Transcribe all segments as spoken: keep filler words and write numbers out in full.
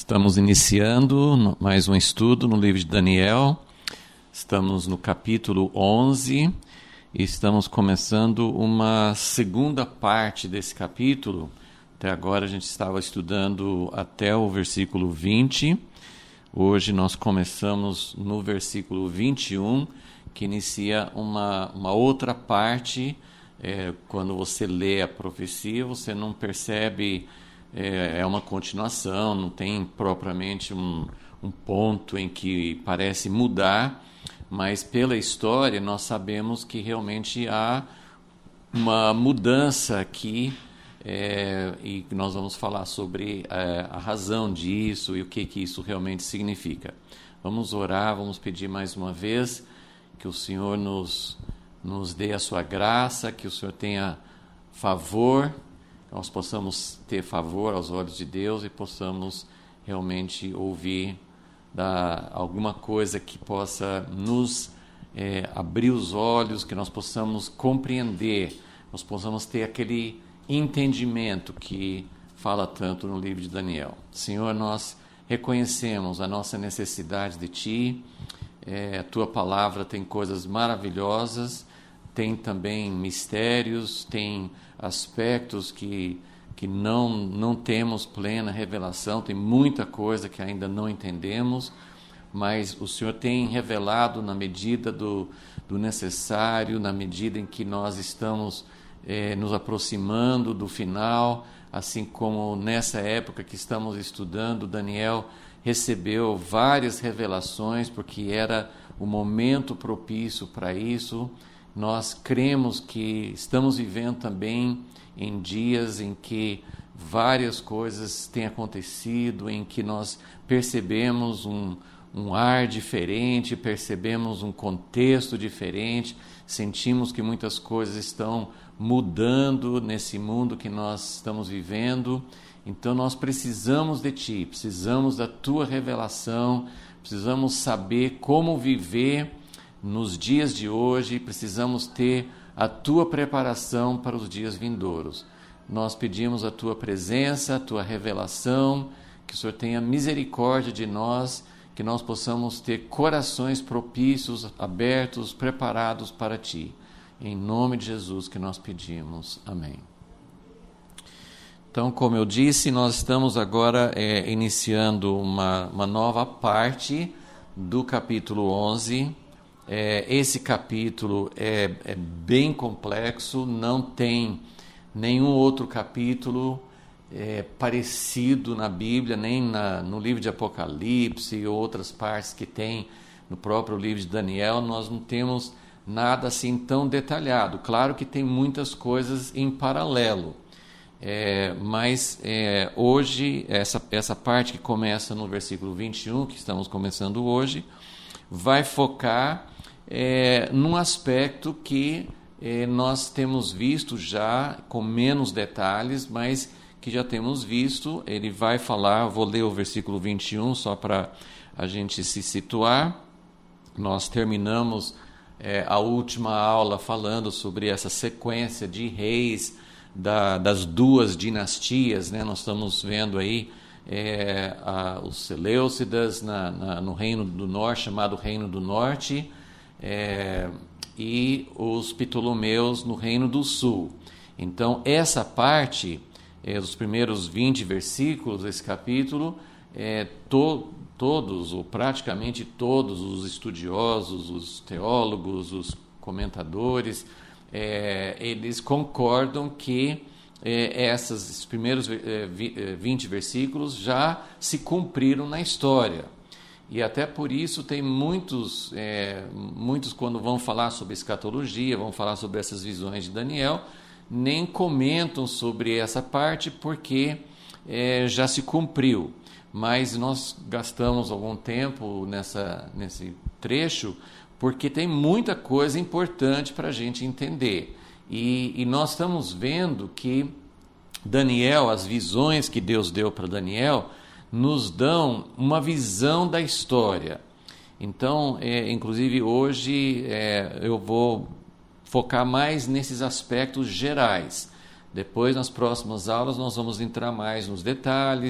Estamos iniciando mais um estudo no livro de Daniel. Estamos no capítulo onze e estamos começando uma segunda parte desse capítulo. Até agora a gente estava estudando até o versículo vinte. Hoje nós começamos no versículo vinte e um, que inicia uma, uma outra parte. É, quando você lê a profecia, você não percebe... É uma continuação, não tem propriamente um, um ponto em que parece mudar, mas pela história nós sabemos que realmente há uma mudança aqui, é, e nós vamos falar sobre é, a razão disso e o que, que isso realmente significa. Vamos orar, vamos pedir mais uma vez que o Senhor nos, nos dê a sua graça, que o Senhor tenha favor, nós possamos ter favor aos olhos de Deus e possamos realmente ouvir da, alguma coisa que possa nos é, abrir os olhos, que nós possamos compreender, nós possamos ter aquele entendimento que fala tanto no livro de Daniel. Senhor, nós reconhecemos a nossa necessidade de Ti, é, a Tua palavra tem coisas maravilhosas, tem também mistérios, tem aspectos que, que não, não temos plena revelação, tem muita coisa que ainda não entendemos, mas o Senhor tem revelado na medida do, do necessário, na medida em que nós estamos eh, nos aproximando do final, assim como nessa época que estamos estudando, Daniel recebeu várias revelações, porque era o momento propício para isso. Nós cremos que estamos vivendo também em dias em que várias coisas têm acontecido, em que nós percebemos um, um ar diferente, percebemos um contexto diferente, sentimos que muitas coisas estão mudando nesse mundo que nós estamos vivendo. Então nós precisamos de Ti, precisamos da Tua revelação, precisamos saber como viver nos dias de hoje, precisamos ter a Tua preparação para os dias vindouros. Nós pedimos a Tua presença, a Tua revelação, que o Senhor tenha misericórdia de nós, que nós possamos ter corações propícios, abertos, preparados para Ti. Em nome de Jesus que nós pedimos. Amém. Então, como eu disse, nós estamos agora é, iniciando uma, uma nova parte do capítulo onze. É, esse capítulo é, é bem complexo, não tem nenhum outro capítulo é, parecido na Bíblia, nem na, no livro de Apocalipse e outras partes que tem no próprio livro de Daniel. Nós não temos nada assim tão detalhado. Claro que tem muitas coisas em paralelo, é, mas é, hoje, essa, essa parte que começa no versículo vinte e um, que estamos começando hoje, vai focar É, num aspecto que é, nós temos visto já com menos detalhes, mas que já temos visto. Ele vai falar, vou ler o versículo vinte e um só para a gente se situar. Nós terminamos é, a última aula falando sobre essa sequência de reis da, das duas dinastias, né? Nós estamos vendo aí é, a, os Seleucidas na, na, no Reino do Norte, chamado Reino do Norte, É, e os Ptolomeus no Reino do Sul. Então, essa parte, é, os primeiros vinte versículos desse capítulo, é, to, todos, ou praticamente todos os estudiosos, os teólogos, os comentadores, é, eles concordam que é, essas, esses primeiros é, vinte versículos já se cumpriram na história. E até por isso tem muitos, é, muitos quando vão falar sobre escatologia, vão falar sobre essas visões de Daniel, nem comentam sobre essa parte porque é, já se cumpriu. Mas nós gastamos algum tempo nessa, nesse trecho porque tem muita coisa importante para a gente entender. E, e nós estamos vendo que Daniel, as visões que Deus deu para Daniel, nos dão uma visão da história. Então, é, inclusive hoje é, eu vou focar mais nesses aspectos gerais. Depois, nas próximas aulas, nós vamos entrar mais nos detalhes,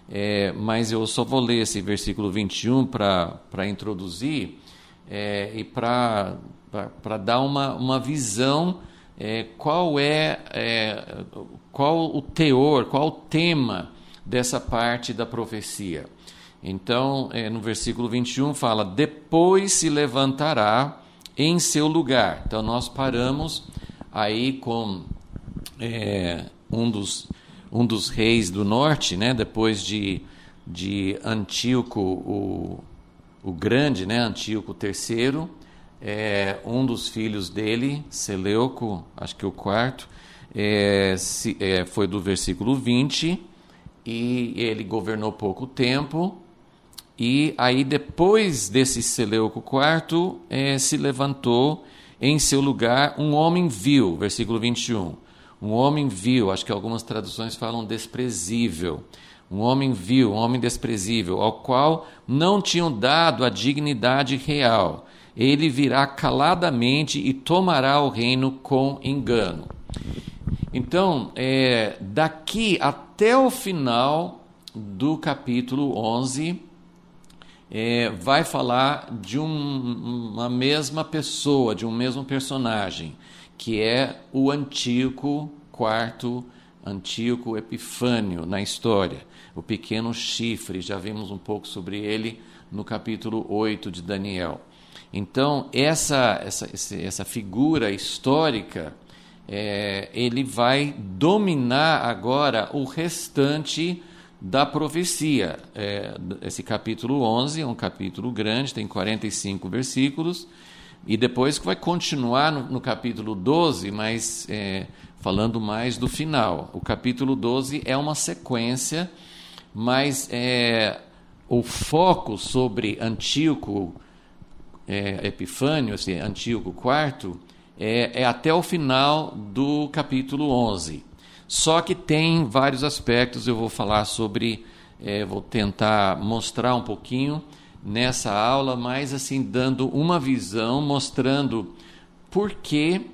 é, mas eu só vou ler esse versículo vinte e um para introduzir é, e para dar uma, uma visão, é, qual é, é qual o teor, qual o tema dessa parte da profecia. Então, é, no versículo vinte e um fala: depois se levantará em seu lugar. Então, nós paramos aí com é, um, dos, um dos reis do norte, né, depois de, de Antíoco o, o Grande, né, Antíoco terceiro, é, um dos filhos dele, Seleuco, acho que o quarto, é, se, é, foi do versículo vinte, e ele governou pouco tempo. E aí, depois desse Seleuco quarto, eh, se levantou em seu lugar um homem vil, versículo vinte e um. Um homem vil, acho que algumas traduções falam desprezível. Um homem vil, um homem desprezível, ao qual não tinham dado a dignidade real. Ele virá caladamente e tomará o reino com engano. Então, é, daqui até o final do capítulo onze, É, vai falar de um, uma mesma pessoa, de um mesmo personagem, que é o Antíoco quarto, Antíoco Epifânio na história, o pequeno chifre. Já vimos um pouco sobre ele no capítulo oito de Daniel. Então, essa, essa, essa figura histórica, é, ele vai dominar agora o restante da profecia. É, esse capítulo onze é um capítulo grande, tem quarenta e cinco versículos, e depois que vai continuar no, no capítulo doze, mas é, falando mais do final. O capítulo doze é uma sequência, mas é, o foco sobre Antíoco é, Epifânio, esse Antíoco quarto, é, é até o final do capítulo onze. Só que tem vários aspectos, eu vou falar sobre, é, vou tentar mostrar um pouquinho nessa aula, mas assim, dando uma visão, mostrando por que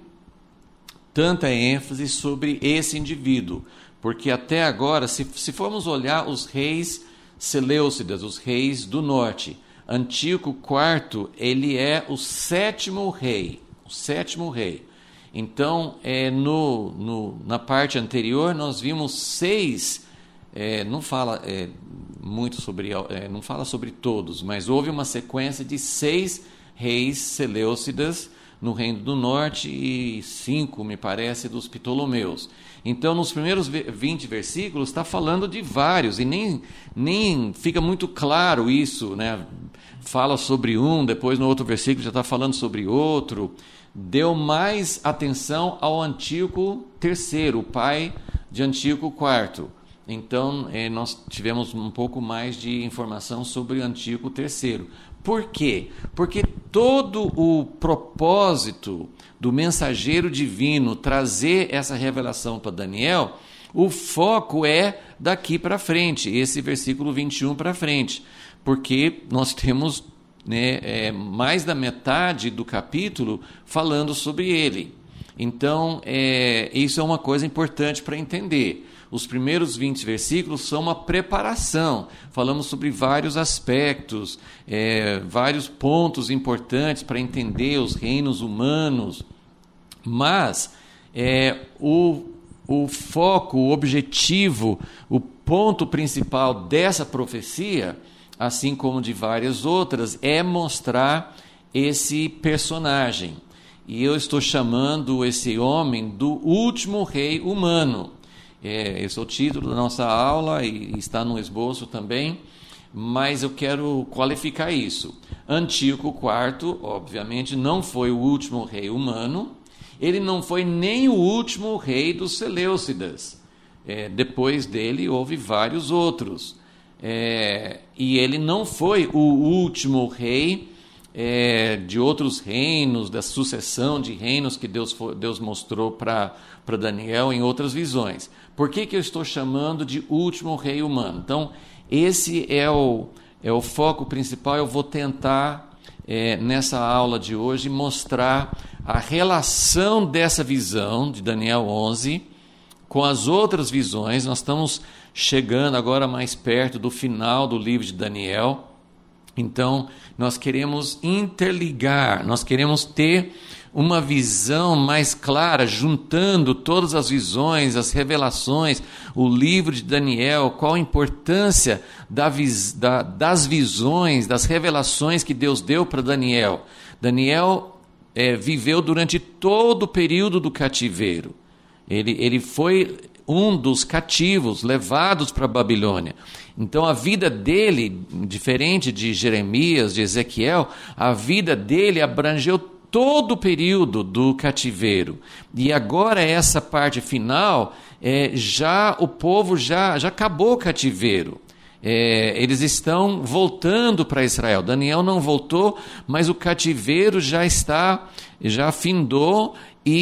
tanta ênfase sobre esse indivíduo. Porque até agora, se, se formos olhar os reis Seleucidas, os reis do norte, Antíoco quarto, ele é o sétimo rei, o sétimo rei. Então, é, no, no, na parte anterior, nós vimos seis, é, não fala é, muito sobre, é, não fala sobre todos, mas houve uma sequência de seis reis Seleucidas no Reino do Norte e cinco, me parece, dos Ptolomeus. Então, nos primeiros vinte versículos, está falando de vários, e nem, nem fica muito claro isso, né? Fala sobre um, depois no outro versículo já está falando sobre outro. Deu mais atenção ao Antíoco terceiro, o pai de Antíoco quarto. Então, eh, nós tivemos um pouco mais de informação sobre Antíoco terceiro. Por quê? Porque todo o propósito do mensageiro divino trazer essa revelação para Daniel, o foco é daqui para frente, esse versículo vinte e um para frente, porque nós temos, né, é, mais da metade do capítulo falando sobre ele. Então, é, isso é uma coisa importante para entender. Os primeiros vinte versículos são uma preparação. Falamos sobre vários aspectos, é, vários pontos importantes para entender os reinos humanos. Mas é, o, o foco, o objetivo, o ponto principal dessa profecia, assim como de várias outras, é mostrar esse personagem. E eu estou chamando esse homem do último rei humano. É, esse é o título da nossa aula e está no esboço também, mas eu quero qualificar isso. Antíoco quarto, obviamente, não foi o último rei humano, ele não foi nem o último rei dos Seleucidas. É, depois dele houve vários outros. É, e ele não foi o último rei é, de outros reinos, da sucessão de reinos que Deus, Deus mostrou para Daniel em outras visões. Por que, que eu estou chamando de último rei humano? Então, esse é o, é o foco principal. Eu vou tentar, é, nessa aula de hoje, mostrar a relação dessa visão de Daniel onze com as outras visões. Nós estamos chegando agora mais perto do final do livro de Daniel. Então, nós queremos interligar, nós queremos ter uma visão mais clara, juntando todas as visões, as revelações, o livro de Daniel, qual a importância da vis, da, das visões, das revelações que Deus deu para Daniel. Daniel é, viveu durante todo o período do cativeiro. Ele, ele foi um dos cativos levados para a Babilônia. Então a vida dele, diferente de Jeremias, de Ezequiel, a vida dele abrangeu todo o período do cativeiro. E agora essa parte final, é, já o povo já, já acabou o cativeiro. É, eles estão voltando para Israel. Daniel não voltou, mas o cativeiro já está, já findou,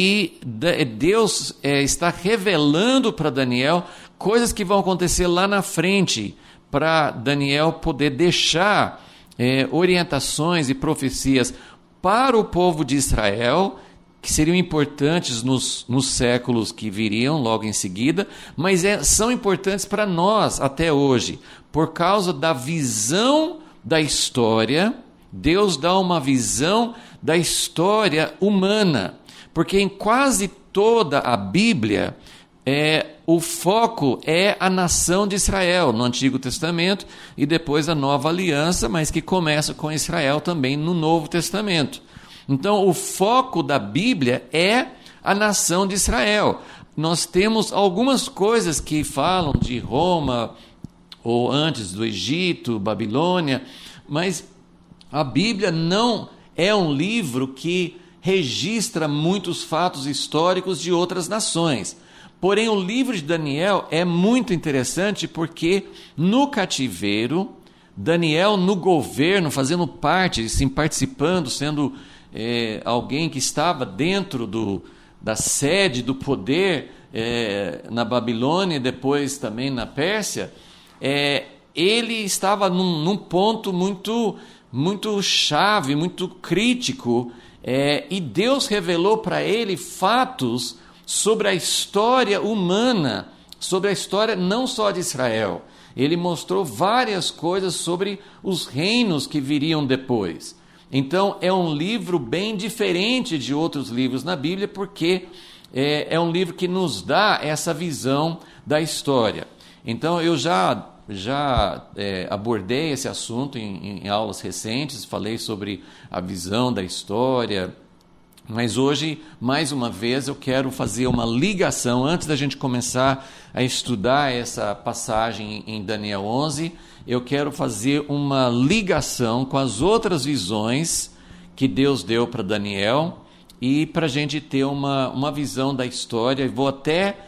e Deus é, está revelando para Daniel coisas que vão acontecer lá na frente, para Daniel poder deixar é, orientações e profecias para o povo de Israel, que seriam importantes nos, nos séculos que viriam logo em seguida, mas é, são importantes para nós até hoje, por causa da visão da história. Deus dá uma visão da história humana, porque em quase toda a Bíblia, é, o foco é a nação de Israel, no Antigo Testamento, e depois a Nova Aliança, mas que começa com Israel também no Novo Testamento. Então, o foco da Bíblia é a nação de Israel. Nós temos algumas coisas que falam de Roma, ou antes do Egito, Babilônia, mas a Bíblia não é um livro que registra muitos fatos históricos de outras nações. Porém, o livro de Daniel é muito interessante porque no cativeiro, Daniel no governo, fazendo parte, sim, participando, sendo é, alguém que estava dentro do, da sede do poder é, na Babilônia e depois também na Pérsia, é, ele estava num, num ponto muito, muito chave, muito crítico, é, e Deus revelou para ele fatos sobre a história humana, sobre a história não só de Israel. Ele mostrou várias coisas sobre os reinos que viriam depois. Então, é um livro bem diferente de outros livros na Bíblia, porque é, é um livro que nos dá essa visão da história. Então, eu já, já é, abordei esse assunto em, em aulas recentes, falei sobre a visão da história. Mas hoje, mais uma vez, eu quero fazer uma ligação, antes da gente começar a estudar essa passagem em Daniel onze, eu quero fazer uma ligação com as outras visões que Deus deu para Daniel, e para a gente ter uma, uma visão da história. E vou até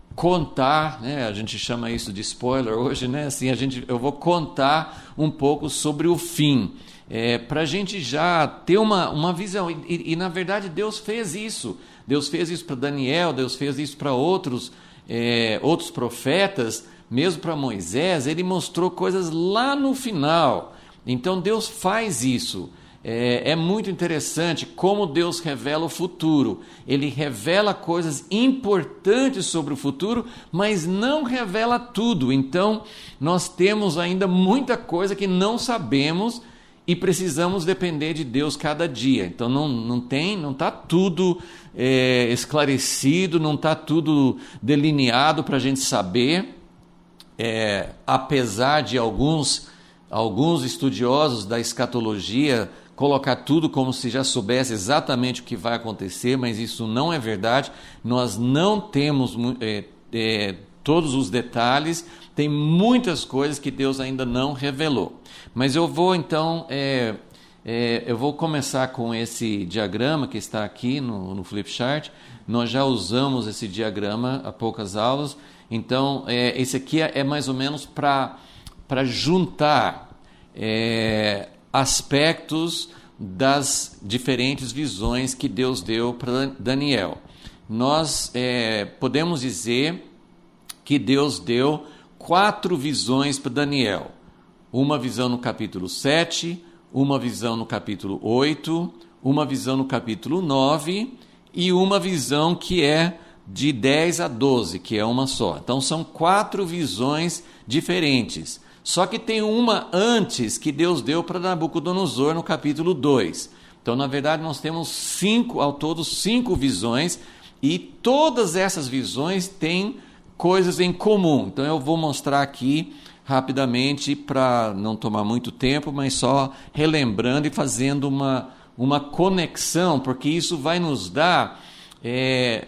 contar, né, a gente chama isso de spoiler hoje, né? Assim, a gente, eu vou contar um pouco sobre o fim. É, para a gente já ter uma, uma visão, e, e, e na verdade Deus fez isso, Deus fez isso para Daniel, Deus fez isso para outros, é, outros profetas, mesmo para Moisés. Ele mostrou coisas lá no final. Então Deus faz isso. É, é muito interessante como Deus revela o futuro. Ele revela coisas importantes sobre o futuro, mas não revela tudo. Então nós temos ainda muita coisa que não sabemos, e precisamos depender de Deus cada dia. Então não, não tem, não está tudo é, esclarecido, não está tudo delineado para a gente saber. É, apesar de alguns, alguns estudiosos da escatologia colocar tudo como se já soubesse exatamente o que vai acontecer, mas isso não é verdade. Nós não temos é, é, todos os detalhes, tem muitas coisas que Deus ainda não revelou. Mas eu vou então, é, é, eu vou começar com esse diagrama que está aqui no, no Flipchart. Nós já usamos esse diagrama há poucas aulas, então é, esse aqui é, é mais ou menos para para juntar é, aspectos das diferentes visões que Deus deu para Daniel. Nós é, podemos dizer que Deus deu quatro visões para Daniel. Uma visão no capítulo sete, uma visão no capítulo oito, uma visão no capítulo nove e uma visão que é de dez a doze, que é uma só. Então são quatro visões diferentes. Só que tem uma antes que Deus deu para Nabucodonosor no capítulo dois. Então, na verdade, nós temos cinco, ao todo, cinco visões, e todas essas visões têm coisas em comum. Então eu vou mostrar aqui rapidamente para não tomar muito tempo, mas só relembrando e fazendo uma, uma conexão, porque isso vai nos dar... É,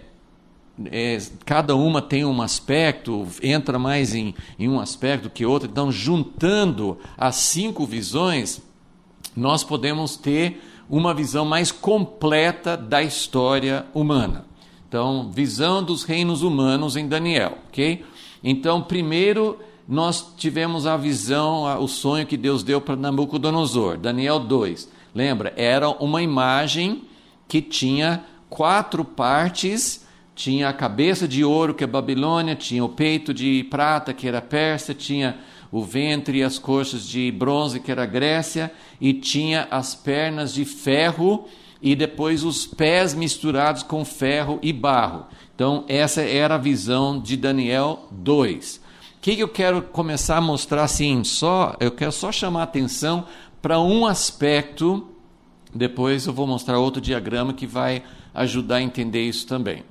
É, cada uma tem um aspecto, entra mais em, em um aspecto que outro. Então, juntando as cinco visões, nós podemos ter uma visão mais completa da história humana. Então, visão dos reinos humanos em Daniel, ok? Então, primeiro nós tivemos a visão, o sonho que Deus deu para Nabucodonosor, Daniel dois. Lembra? Era uma imagem que tinha quatro partes. Tinha a cabeça de ouro, que é Babilônia, tinha o peito de prata, que era Pérsia, tinha o ventre e as coxas de bronze, que era Grécia, e tinha as pernas de ferro e depois os pés misturados com ferro e barro. Então, essa era a visão de Daniel dois. O que, que eu quero começar a mostrar assim? Só, eu quero só chamar a atenção para um aspecto, depois eu vou mostrar outro diagrama que vai ajudar a entender isso também.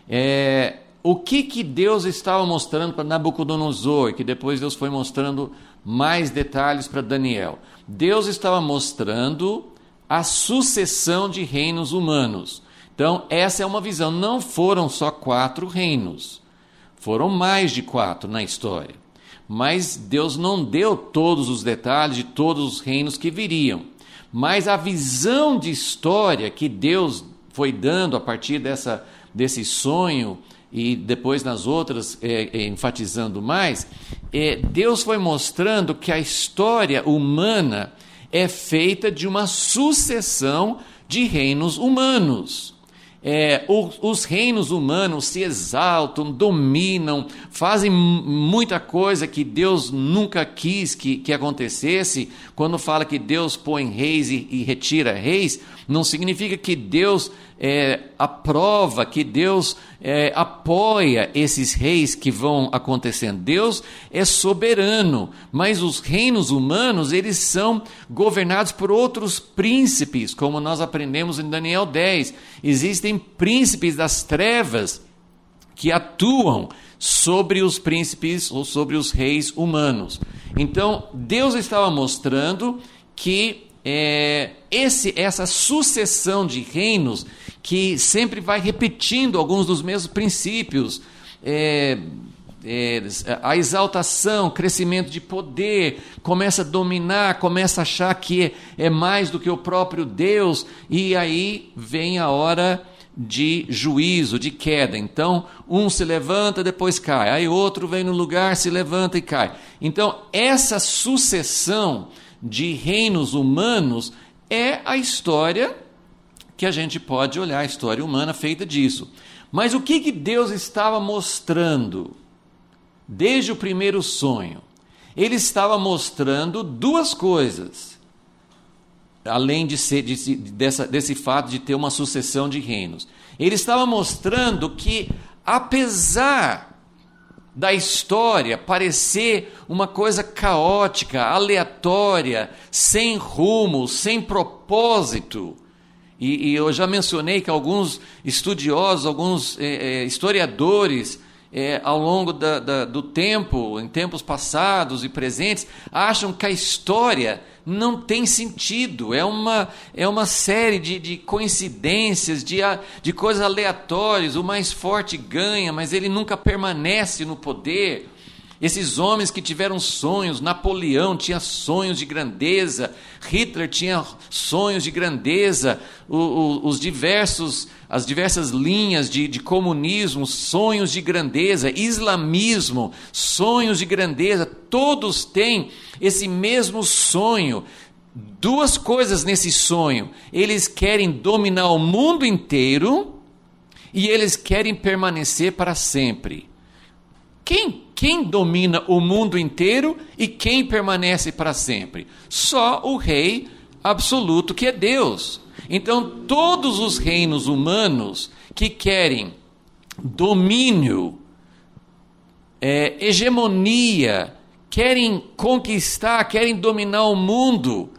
É, o que, que Deus estava mostrando para Nabucodonosor, que depois Deus foi mostrando mais detalhes para Daniel? Deus estava mostrando a sucessão de reinos humanos. Então, essa é uma visão. Não foram só quatro reinos, foram mais de quatro na história. Mas Deus não deu todos os detalhes de todos os reinos que viriam. Mas a visão de história que Deus foi dando a partir dessa desse sonho, e depois nas outras, é, é, enfatizando mais, é, Deus foi mostrando que a história humana é feita de uma sucessão de reinos humanos. É, os, os reinos humanos se exaltam, dominam, fazem muita coisa que Deus nunca quis que, que acontecesse. Quando fala que Deus põe reis e, e retira reis, não significa que Deus é, aprova, que Deus é, apoia esses reis que vão acontecendo. Deus é soberano, mas os reinos humanos, eles são governados por outros príncipes, como nós aprendemos em Daniel dez. Existem príncipes das trevas que atuam sobre os príncipes ou sobre os reis humanos. Então, Deus estava mostrando que é, esse, essa sucessão de reinos, que sempre vai repetindo alguns dos mesmos princípios, é, é, a exaltação, crescimento de poder, começa a dominar, começa a achar que é, é mais do que o próprio Deus, e aí vem a hora de juízo, de queda. Então, um se levanta, depois cai, aí outro vem no lugar, se levanta e cai. Então, essa sucessão de reinos humanos é a história que a gente pode olhar, a história humana feita disso. Mas o que, que Deus estava mostrando desde o primeiro sonho? Ele estava mostrando duas coisas, além de ser, de, dessa, desse fato de ter uma sucessão de reinos. Ele estava mostrando que, apesar da história parecer uma coisa caótica, aleatória, sem rumo, sem propósito, e, e eu já mencionei que alguns estudiosos, alguns é, é, historiadores, é, ao longo da, da, do tempo, em tempos passados e presentes, acham que a história não tem sentido, é uma, é uma série de, de coincidências, de, de coisas aleatórias. O mais forte ganha, mas ele nunca permanece no poder. Esses homens que tiveram sonhos, Napoleão tinha sonhos de grandeza, Hitler tinha sonhos de grandeza, o, o, os diversos, as diversas linhas de, de comunismo, sonhos de grandeza, islamismo, sonhos de grandeza, todos têm esse mesmo sonho. Duas coisas nesse sonho: eles querem dominar o mundo inteiro e eles querem permanecer para sempre. Quem, quem domina o mundo inteiro e quem permanece para sempre? Só o rei absoluto, que é Deus. Então, todos os reinos humanos que querem domínio, é, hegemonia, querem conquistar, querem dominar o mundo,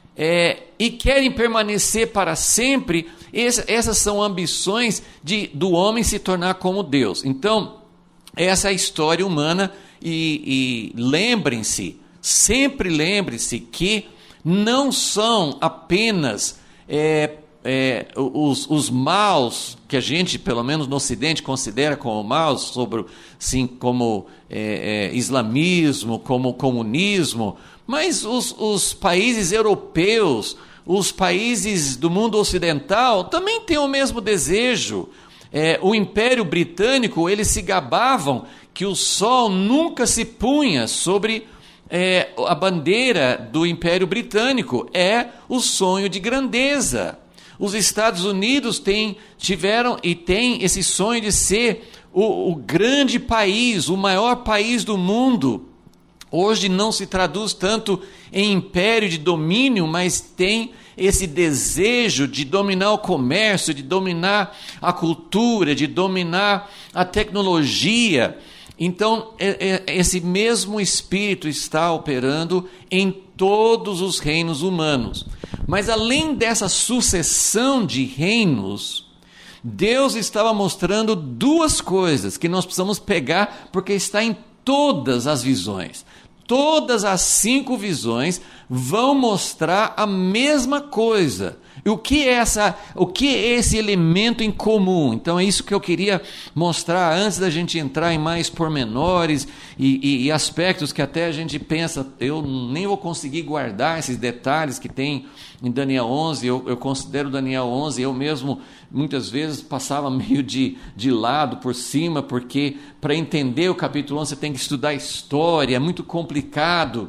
é, e querem permanecer para sempre. Essa, essas são ambições de, do homem se tornar como Deus. Então, essa é a história humana, e, e lembrem-se, sempre lembrem-se que não são apenas é, é, os, os maus, que a gente, pelo menos no Ocidente, considera como maus, sobre, assim, como é, é, islamismo, como comunismo, mas os, os países europeus, os países do mundo ocidental também têm o mesmo desejo. É, o Império Britânico, eles se gabavam que o sol nunca se punha sobre é, a bandeira do Império Britânico. É o sonho de grandeza. Os Estados Unidos têm, tiveram e têm esse sonho de ser o, o grande país, o maior país do mundo. Hoje não se traduz tanto em império de domínio, mas tem esse desejo de dominar o comércio, de dominar a cultura, de dominar a tecnologia. Então, é, é, esse mesmo espírito está operando em todos os reinos humanos. Mas além dessa sucessão de reinos, Deus estava mostrando duas coisas que nós precisamos pegar, porque está em todas as visões. Todas as cinco visões vão mostrar a mesma coisa. E o que é, essa, o que é esse elemento em comum? Então é isso que eu queria mostrar antes da gente entrar em mais pormenores e, e, e aspectos que até a gente pensa, eu nem vou conseguir guardar esses detalhes que tem em Daniel onze. Eu, eu considero Daniel onze, eu mesmo muitas vezes passava meio de, de lado, por cima, porque para entender o capítulo onze você tem que estudar história, é muito complicado.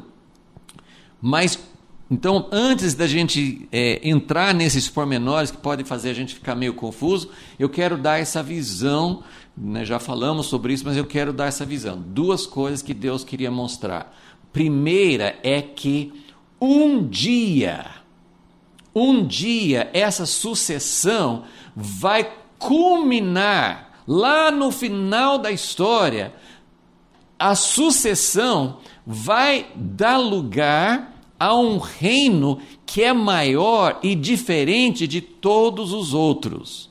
Mas, então, antes da gente é, entrar nesses pormenores que podem fazer a gente ficar meio confuso, eu quero dar essa visão, né, já falamos sobre isso, mas eu quero dar essa visão. Duas coisas que Deus queria mostrar. Primeira é que um dia, um dia, essa sucessão vai culminar lá no final da história. A sucessão vai dar lugar a um reino que é maior e diferente de todos os outros.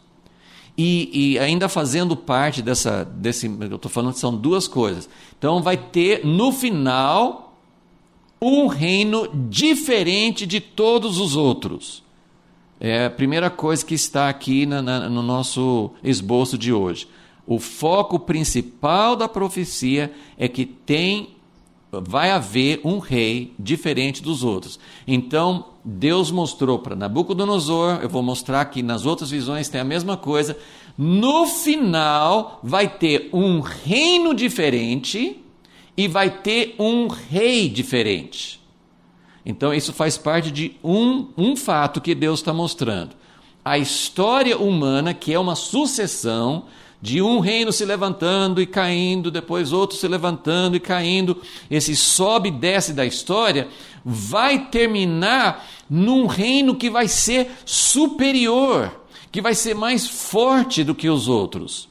E, e ainda fazendo parte dessa, desse, eu estou falando que são duas coisas. Então vai ter no final um reino diferente de todos os outros. É a primeira coisa que está aqui na, na, no nosso esboço de hoje. O foco principal da profecia é que tem, vai haver um rei diferente dos outros. Então, Deus mostrou para Nabucodonosor, eu vou mostrar que nas outras visões tem a mesma coisa. No final, vai ter um reino diferente e vai ter um rei diferente. Então, isso faz parte de um, um fato que Deus está mostrando. A história humana, que é uma sucessão de um reino se levantando e caindo, depois outro se levantando e caindo, esse sobe e desce da história, vai terminar num reino que vai ser superior, que vai ser mais forte do que os outros.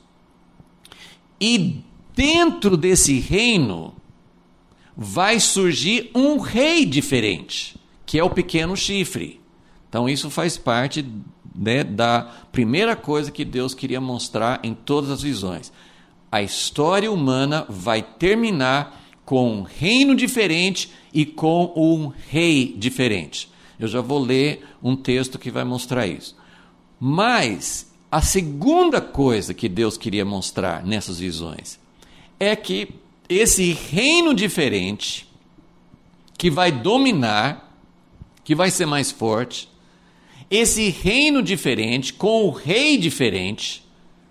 E dentro desse reino vai surgir um rei diferente, que é o pequeno chifre. Então isso faz parte, né, da primeira coisa que Deus queria mostrar em todas as visões. A história humana vai terminar com um reino diferente e com um rei diferente. Eu já vou ler um texto que vai mostrar isso. Mas a segunda coisa que Deus queria mostrar nessas visões é que esse reino diferente, que vai dominar, que vai ser mais forte, esse reino diferente, com o rei diferente,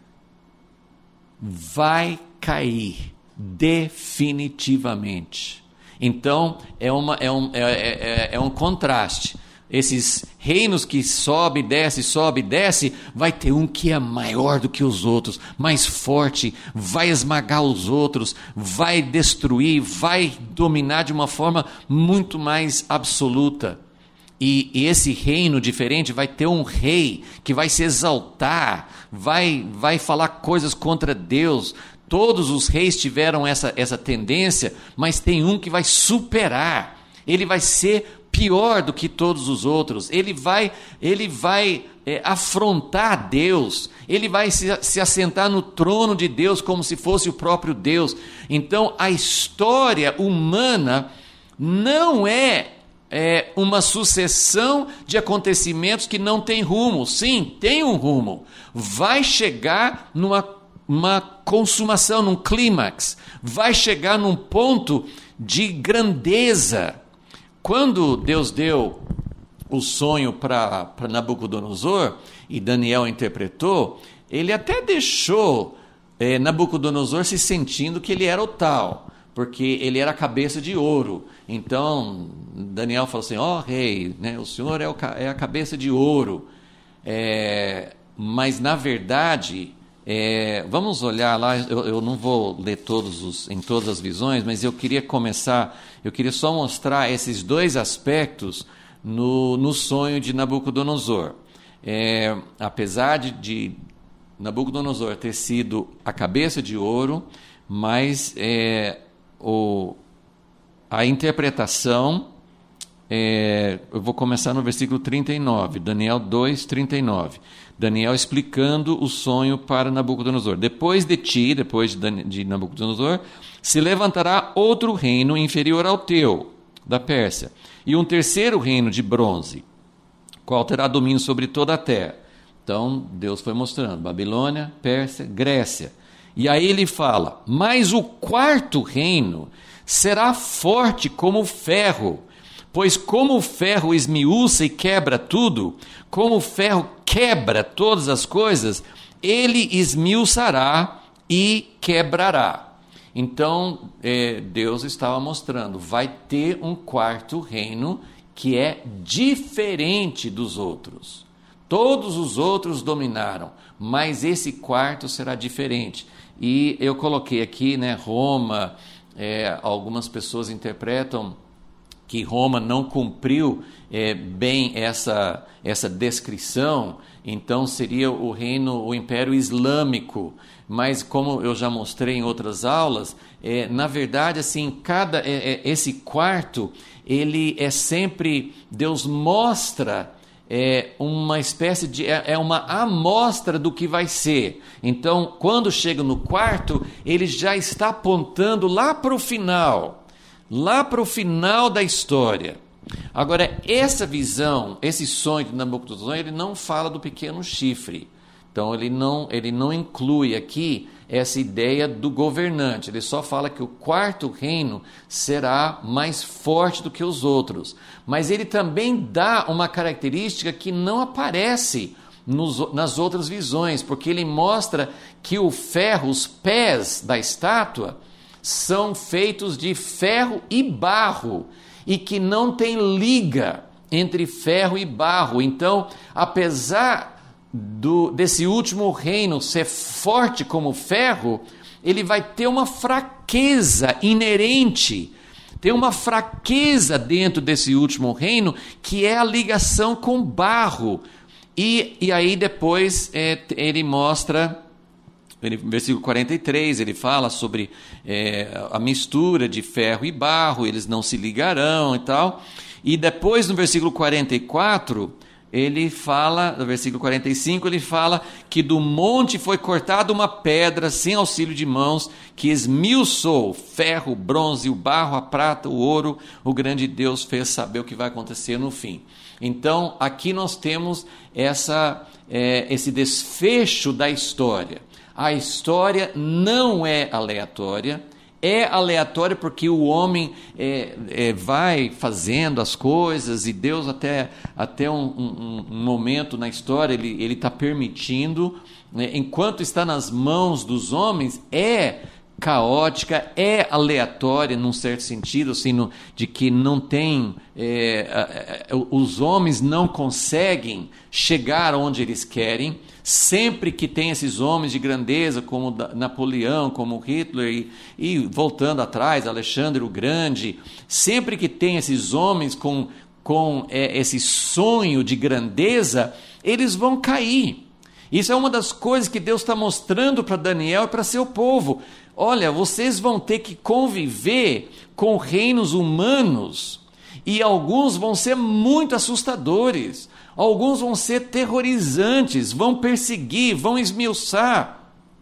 vai cair definitivamente. Então, é, uma, é, um, é, é, é um contraste. Esses reinos que sobe, desce, sobe, desce, vai ter um que é maior do que os outros, mais forte, vai esmagar os outros, vai destruir, vai dominar de uma forma muito mais absoluta. e, e esse reino diferente vai ter um rei que vai se exaltar, vai, vai falar coisas contra Deus. Todos os reis tiveram essa, essa tendência, mas tem um que vai superar. Ele vai ser pior do que todos os outros. Ele vai, ele vai é, afrontar Deus. Ele vai se, se assentar no trono de Deus como se fosse o próprio Deus. Então, a história humana não é, é uma sucessão de acontecimentos que não tem rumo. Sim, tem um rumo. Vai chegar numa uma consumação, num clímax, vai chegar num ponto de grandeza. Quando Deus deu o sonho para Nabucodonosor, e Daniel interpretou, ele até deixou é, Nabucodonosor se sentindo que ele era o tal, porque ele era a cabeça de ouro. Então, Daniel falou assim, ó oh, rei, né, o senhor é, o, é a cabeça de ouro. É, mas, na verdade... É, vamos olhar lá, eu, eu não vou ler todos os, em todas as visões, mas eu queria começar, eu queria só mostrar esses dois aspectos no, no sonho de Nabucodonosor. É, apesar de, de Nabucodonosor ter sido a cabeça de ouro, mas é, o, a interpretação, é, eu vou começar no versículo trinta e nove, Daniel dois, trinta e nove. Daniel explicando o sonho para Nabucodonosor. Depois de ti, depois de Nabucodonosor, se levantará outro reino inferior ao teu, da Pérsia, e um terceiro reino de bronze, qual terá domínio sobre toda a terra. Então, Deus foi mostrando, Babilônia, Pérsia, Grécia. E aí ele fala, mas o quarto reino será forte como o ferro, pois como o ferro esmiuça e quebra tudo, como o ferro quebra todas as coisas, ele esmiuçará e quebrará. Então, é, Deus estava mostrando, vai ter um quarto reino que é diferente dos outros. Todos os outros dominaram, mas esse quarto será diferente. E eu coloquei aqui, né, Roma, é, algumas pessoas interpretam que Roma não cumpriu é, bem essa, essa descrição, então seria o reino, o Império Islâmico. Mas como eu já mostrei em outras aulas, é, na verdade, assim, cada, é, é, esse quarto, ele é sempre, Deus mostra é, uma espécie de, é, é uma amostra do que vai ser. Então, quando chega no quarto, ele já está apontando lá para o final, lá para o final da história. Agora, essa visão, esse sonho de Nabucodonosor, ele não fala do pequeno chifre. Então, ele não, ele não inclui aqui essa ideia do governante. Ele só fala que o quarto reino será mais forte do que os outros. Mas ele também dá uma característica que não aparece nos, nas outras visões, porque ele mostra que o ferro, os pés da estátua, são feitos de ferro e barro, e que não tem liga entre ferro e barro. Então, apesar do, desse último reino ser forte como ferro, ele vai ter uma fraqueza inerente, tem uma fraqueza dentro desse último reino, que é a ligação com barro. E, e aí depois é, ele mostra... Ele, versículo quarenta e três, ele fala sobre é, a mistura de ferro e barro, eles não se ligarão e tal. E depois, no versículo quarenta e quatro, ele fala, no versículo quarenta e cinco, ele fala que do monte foi cortada uma pedra sem auxílio de mãos, que esmiuçou o ferro, o bronze, o barro, a prata, o ouro. O grande Deus fez saber o que vai acontecer no fim. Então, aqui nós temos essa, é, esse desfecho da história. A história não é aleatória, é aleatória porque o homem é, é, vai fazendo as coisas e Deus até, até um, um, um momento na história ele ele está permitindo, né, enquanto está nas mãos dos homens, é caótica, é aleatória num certo sentido, assim, no, de que não tem, é, os homens não conseguem chegar onde eles querem. Sempre que tem esses homens de grandeza, como Napoleão, como Hitler, e, e voltando atrás, Alexandre o Grande, sempre que tem esses homens com, com é, esse sonho de grandeza, eles vão cair. Isso é uma das coisas que Deus está mostrando para Daniel e para seu povo. Olha, vocês vão ter que conviver com reinos humanos, e alguns vão ser muito assustadores, alguns vão ser terrorizantes, vão perseguir, vão esmiuçar.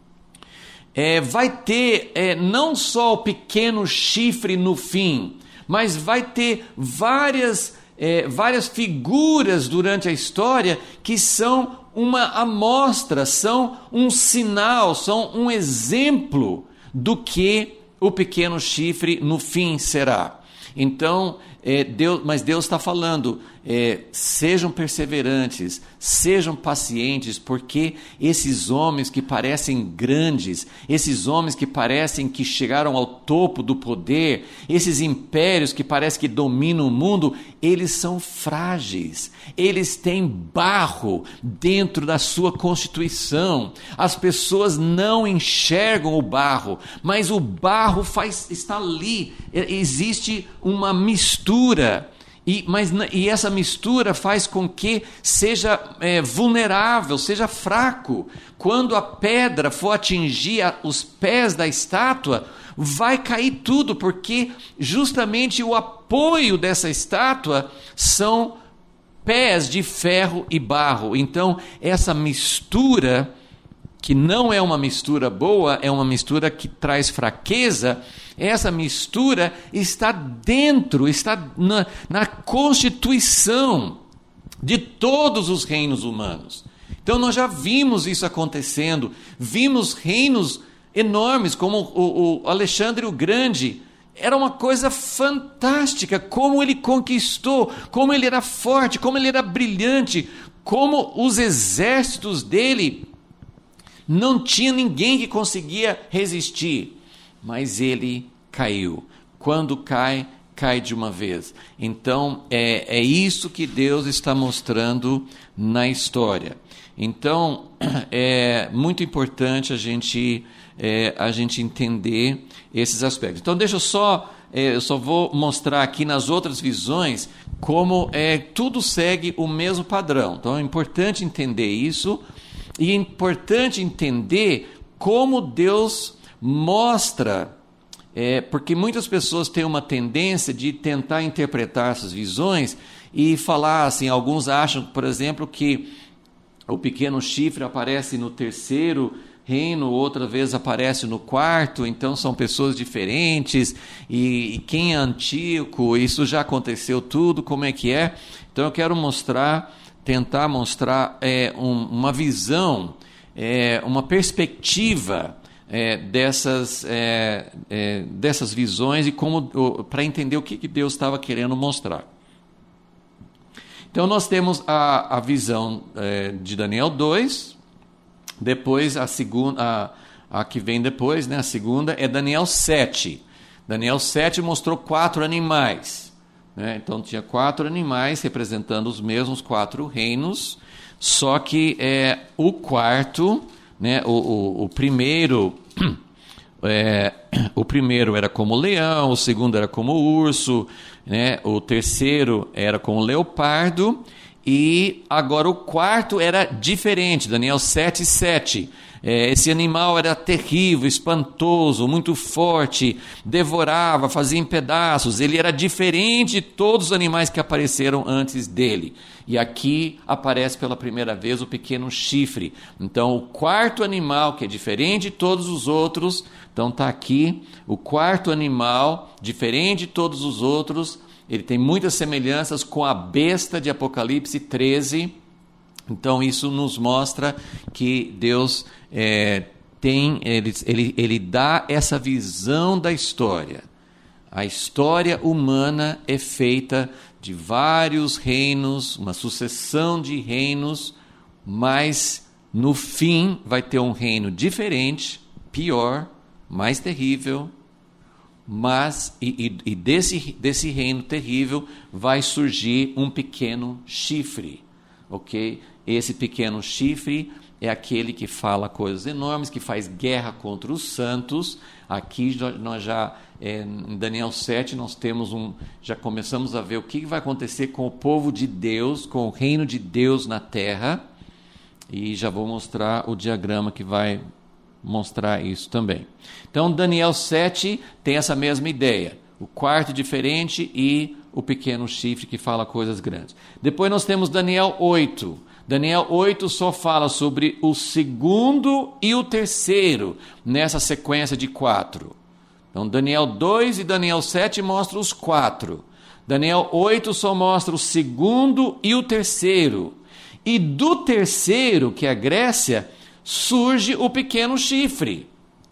É, vai ter é, não só o pequeno chifre no fim, mas vai ter várias, é, várias figuras durante a história que são uma amostra, são um sinal, são um exemplo do que o pequeno chifre no fim será. Então, é, Deus, mas Deus está falando, é, sejam perseverantes, sejam pacientes, porque esses homens que parecem grandes, esses homens que parecem que chegaram ao topo do poder, esses impérios que parecem que dominam o mundo, eles são frágeis, eles têm barro dentro da sua constituição. As pessoas não enxergam o barro, mas o barro faz, está ali, existe uma mistura. E, mas, e essa mistura faz com que seja é, vulnerável, seja fraco. Quando a pedra for atingir a, os pés da estátua, vai cair tudo, porque justamente o apoio dessa estátua são pés de ferro e barro. Então, essa mistura, que não é uma mistura boa, é uma mistura que traz fraqueza, essa mistura está dentro, está na, na constituição de todos os reinos humanos. Então nós já vimos isso acontecendo, vimos reinos enormes como o, o Alexandre o Grande. Era uma coisa fantástica, como ele conquistou, como ele era forte, como ele era brilhante, como os exércitos dele não tinha ninguém que conseguia resistir. Mas ele caiu. Quando cai, cai de uma vez. Então, é, é isso que Deus está mostrando na história. Então, é muito importante a gente, é, a gente entender esses aspectos. Então, deixa eu só, é, eu só vou mostrar aqui nas outras visões como é, tudo segue o mesmo padrão. Então, é importante entender isso, e é importante entender como Deus mostra, é, porque muitas pessoas têm uma tendência de tentar interpretar essas visões e falar assim, alguns acham, por exemplo, que o pequeno chifre aparece no terceiro reino, outra vez aparece no quarto, então são pessoas diferentes, e, e quem é Antíoco, isso já aconteceu tudo, como é que é? Então eu quero mostrar, tentar mostrar é, um, uma visão, é, uma perspectiva É, dessas, é, é, dessas visões e como para entender o que, que Deus estava querendo mostrar. Então nós temos a, a visão é, de Daniel dois, depois a segunda, a, a que vem depois, né, a segunda é Daniel sete. Daniel sete mostrou quatro animais, né? Então tinha quatro animais representando os mesmos quatro reinos, só que é, o quarto, né, o, o, o primeiro é, o primeiro era como leão, o segundo era como urso, né, o terceiro era como leopardo, e agora o quarto era diferente, Daniel sete, sete. É, esse animal era terrível, espantoso, muito forte, devorava, fazia em pedaços. Ele era diferente de todos os animais que apareceram antes dele. E aqui aparece pela primeira vez o pequeno chifre. Então, o quarto animal, que é diferente de todos os outros, então está aqui, o quarto animal, diferente de todos os outros, ele tem muitas semelhanças com a besta de Apocalipse treze. Então isso nos mostra que Deus é, tem, ele, ele, ele dá essa visão da história. A história humana é feita de vários reinos, uma sucessão de reinos, mas no fim vai ter um reino diferente, pior, mais terrível, mas e, e, e desse, desse reino terrível vai surgir um pequeno chifre, ok? Esse pequeno chifre é aquele que fala coisas enormes, que faz guerra contra os santos. Aqui nós já É, em Daniel sete nós temos um, já começamos a ver o que vai acontecer com o povo de Deus, com o reino de Deus na terra, e já vou mostrar o diagrama que vai mostrar isso também. Então Daniel sete tem essa mesma ideia, o quarto diferente e o pequeno chifre que fala coisas grandes. Depois nós temos Daniel oito. Daniel oito só fala sobre o segundo e o terceiro nessa sequência de quatro. Então Daniel dois e Daniel sete mostram os quatro. Daniel oito só mostra o segundo e o terceiro. E do terceiro, que é a Grécia, surge o pequeno chifre.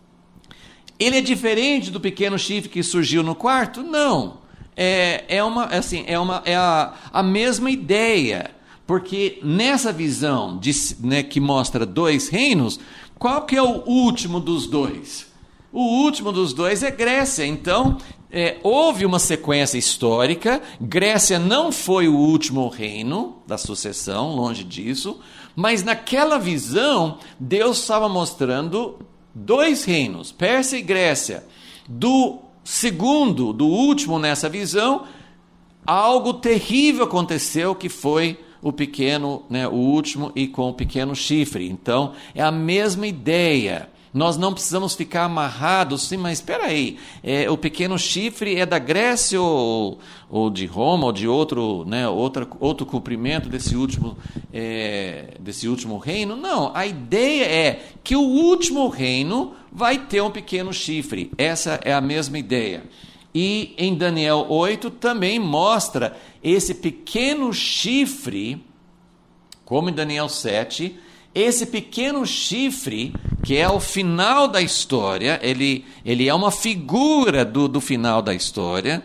Ele é diferente do pequeno chifre que surgiu no quarto? Não. É, é, uma, assim, é, uma, é a, a mesma ideia. Porque nessa visão de, né, que mostra dois reinos, qual que é o último dos dois? O último dos dois é Grécia. Então, é, houve uma sequência histórica. Grécia não foi o último reino da sucessão, longe disso. Mas naquela visão, Deus estava mostrando dois reinos, Pérsia e Grécia. Do segundo, do último nessa visão, algo terrível aconteceu, que foi o pequeno, né, o último e com o pequeno chifre. Então, é a mesma ideia. Nós não precisamos ficar amarrados, sim, mas espera aí, é, o pequeno chifre é da Grécia ou, ou de Roma, ou de outro, né, outra, outro cumprimento desse último, é, desse último reino? Não, a ideia é que o último reino vai ter um pequeno chifre. Essa é a mesma ideia. E em Daniel oito também mostra esse pequeno chifre, como em Daniel sete, esse pequeno chifre, que é o final da história, ele, ele é uma figura do, do final da história.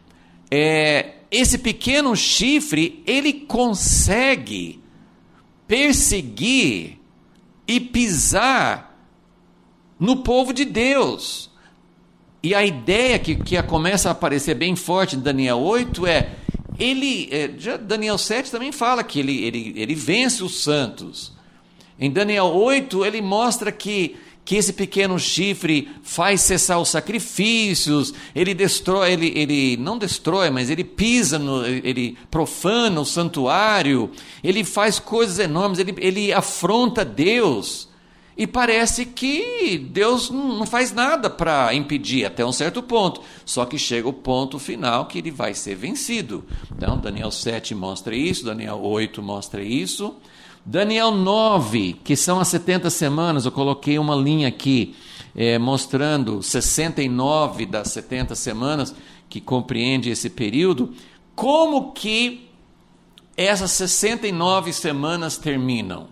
É, esse pequeno chifre, ele consegue perseguir e pisar no povo de Deus. E a ideia que, que começa a aparecer bem forte em Daniel oito é, ele, é, já Daniel sete também fala que ele, ele, ele vence os santos. Em Daniel oito, ele mostra que, que esse pequeno chifre faz cessar os sacrifícios, ele destrói, ele, ele não destrói, mas ele pisa, no, ele profana o santuário, ele faz coisas enormes, ele, ele afronta Deus. E parece que Deus não faz nada para impedir, até um certo ponto. Só que chega o ponto final que ele vai ser vencido. Então, Daniel sete mostra isso, Daniel oito mostra isso. Daniel nove, que são as setenta semanas, eu coloquei uma linha aqui, é, mostrando sessenta e nove das setenta semanas, que compreende esse período. Como que essas sessenta e nove semanas terminam?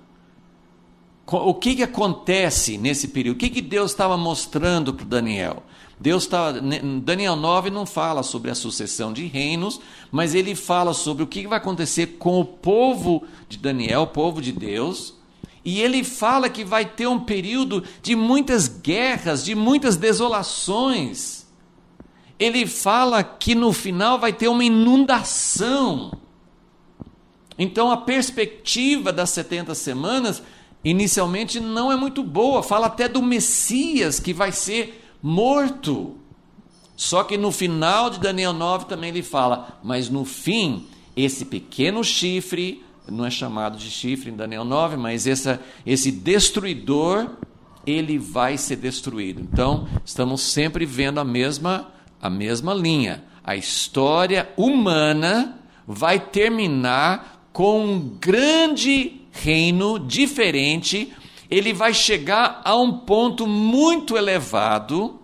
O que, que acontece nesse período? O que, que Deus estava mostrando para Daniel? Deus tá, Daniel nove não fala sobre a sucessão de reinos, mas ele fala sobre o que vai acontecer com o povo de Daniel, o povo de Deus, e ele fala que vai ter um período de muitas guerras, de muitas desolações. Ele fala que no final vai ter uma inundação. Então a perspectiva das setenta semanas inicialmente não é muito boa, fala até do Messias que vai ser morto. Só que no final de Daniel nove também ele fala, mas no fim, esse pequeno chifre, não é chamado de chifre em Daniel nove, mas essa, esse destruidor, ele vai ser destruído. Então, estamos sempre vendo a mesma, a mesma linha. A história humana vai terminar com um grande reino diferente. Ele vai chegar a um ponto muito elevado,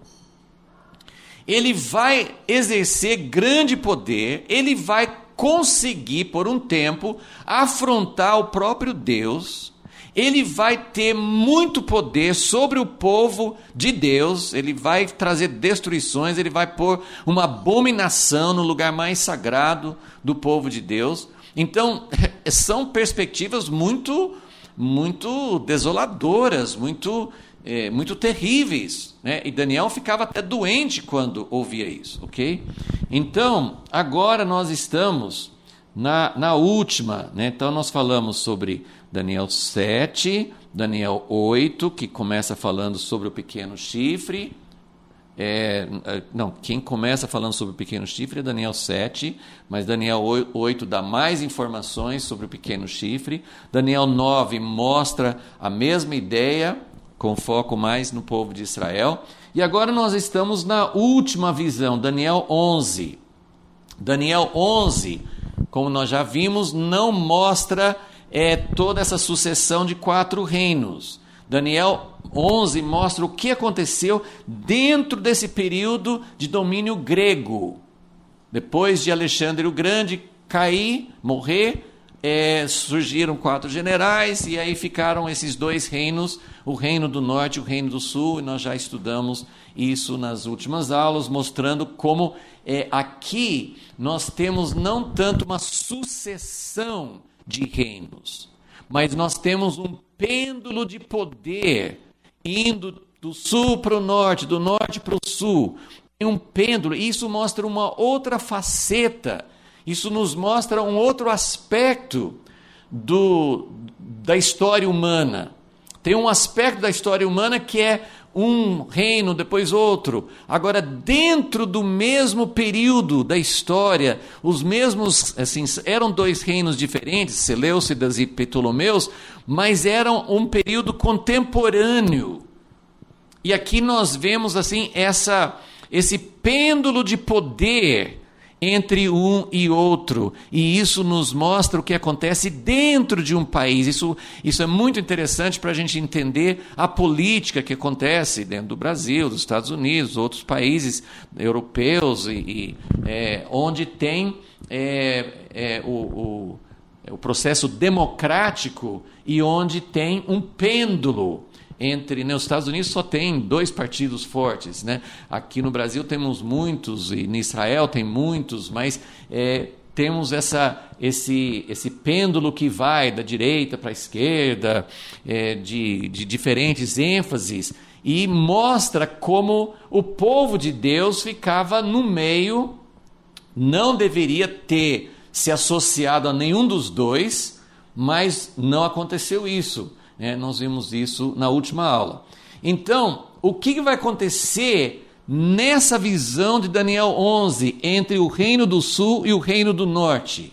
ele vai exercer grande poder, ele vai conseguir por um tempo afrontar o próprio Deus, ele vai ter muito poder sobre o povo de Deus, ele vai trazer destruições, ele vai pôr uma abominação no lugar mais sagrado do povo de Deus. Então, são perspectivas muito muito desoladoras, muito, é, muito terríveis, né? E Daniel ficava até doente quando ouvia isso, ok? Então, agora nós estamos na, na última, né? Então nós falamos sobre Daniel sete, Daniel oito, que começa falando sobre o pequeno chifre, É, não, quem começa falando sobre o pequeno chifre é Daniel sete, mas Daniel oito dá mais informações sobre o pequeno chifre. Daniel nove mostra a mesma ideia, com foco mais no povo de Israel. E agora nós estamos na última visão, Daniel onze. Daniel onze, como nós já vimos, não mostra é, toda essa sucessão de quatro reinos. Daniel onze mostra o que aconteceu dentro desse período de domínio grego. Depois de Alexandre o Grande cair, morrer, é, surgiram quatro generais e aí ficaram esses dois reinos, o reino do norte e o reino do sul, e nós já estudamos isso nas últimas aulas, mostrando como é, aqui nós temos não tanto uma sucessão de reinos, mas nós temos um pêndulo de poder indo do sul para o norte, do norte para o sul. Tem um pêndulo, e isso mostra uma outra faceta, isso nos mostra um outro aspecto do, da história humana. Tem um aspecto da história humana que é um reino, depois outro. Agora, dentro do mesmo período da história, os mesmos, assim, eram dois reinos diferentes, Seleucidas e Ptolomeus, mas eram um período contemporâneo. E aqui nós vemos, assim, essa, esse pêndulo de poder entre um e outro, e isso nos mostra o que acontece dentro de um país. Isso, isso é muito interessante para a gente entender a política que acontece dentro do Brasil, dos Estados Unidos, outros países europeus, e, e é, onde tem é, é, o, o, o processo democrático e onde tem um pêndulo. Entre, né, os Estados Unidos só tem dois partidos fortes, né? Aqui no Brasil temos muitos, e em Israel tem muitos, mas é, temos essa, esse, esse pêndulo que vai da direita para a esquerda, é, de, de diferentes ênfases, e mostra como o povo de Deus ficava no meio, não deveria ter se associado a nenhum dos dois, mas não aconteceu isso. É, nós vimos isso na última aula. Então, o que vai acontecer nessa visão de Daniel onze entre o reino do sul e o reino do norte?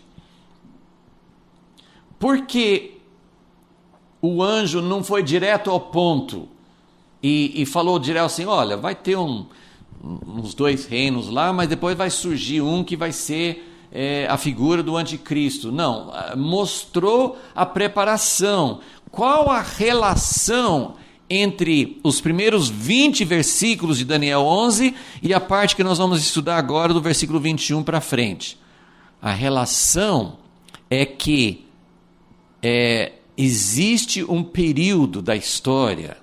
Porque o anjo não foi direto ao ponto e, e falou direto assim, olha, vai ter um, uns dois reinos lá, mas depois vai surgir um que vai ser é, a figura do anticristo. Não, mostrou a preparação. Qual a relação entre os primeiros vinte versículos de Daniel onze e a parte que nós vamos estudar agora do versículo vinte e um para frente? A relação é que é, existe um período da história,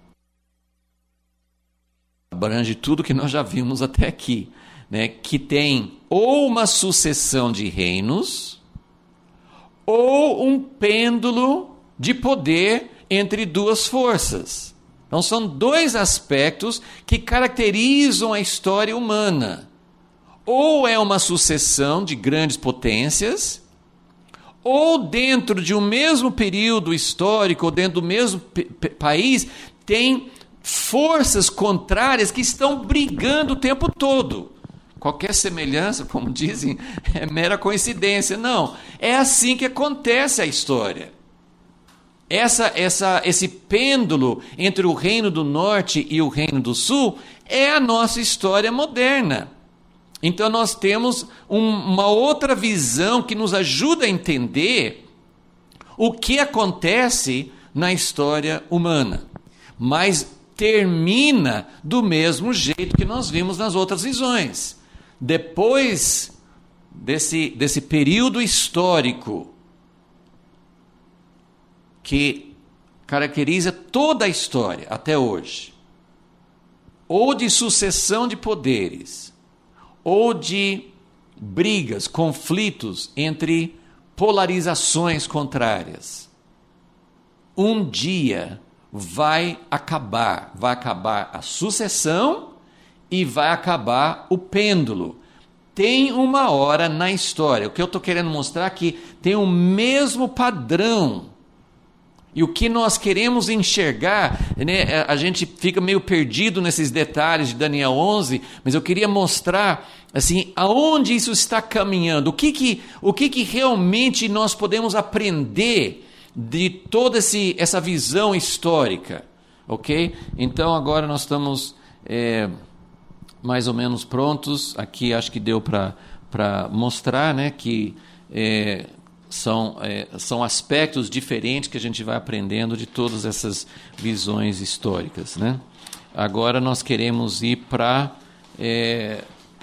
abrange tudo que nós já vimos até aqui, né, que tem ou uma sucessão de reinos ou um pêndulo de poder entre duas forças. Então são dois aspectos que caracterizam a história humana. Ou é uma sucessão de grandes potências, ou dentro de um mesmo período histórico, ou dentro do mesmo país, tem forças contrárias que estão brigando o tempo todo. Qualquer semelhança, como dizem, é mera coincidência. Não, é assim que acontece a história. Essa, essa, esse pêndulo entre o reino do norte e o reino do sul é a nossa história moderna. Então nós temos um, uma outra visão que nos ajuda a entender o que acontece na história humana, mas termina do mesmo jeito que nós vimos nas outras visões. Depois desse, desse período histórico que caracteriza toda a história até hoje, ou de sucessão de poderes, ou de brigas, conflitos entre polarizações contrárias, um dia vai acabar, vai acabar a sucessão e vai acabar o pêndulo. Tem uma hora na história, o que eu estou querendo mostrar aqui, tem o mesmo padrão E o que nós queremos enxergar, né, a gente fica meio perdido nesses detalhes de Daniel onze, mas eu queria mostrar assim, aonde isso está caminhando, o que que, o que, que realmente nós podemos aprender de toda esse, essa visão histórica, ok? Então agora nós estamos é, mais ou menos prontos, aqui acho que deu para para mostrar, né, que é, São, é, são aspectos diferentes que a gente vai aprendendo de todas essas visões históricas, né? Agora nós queremos ir para é,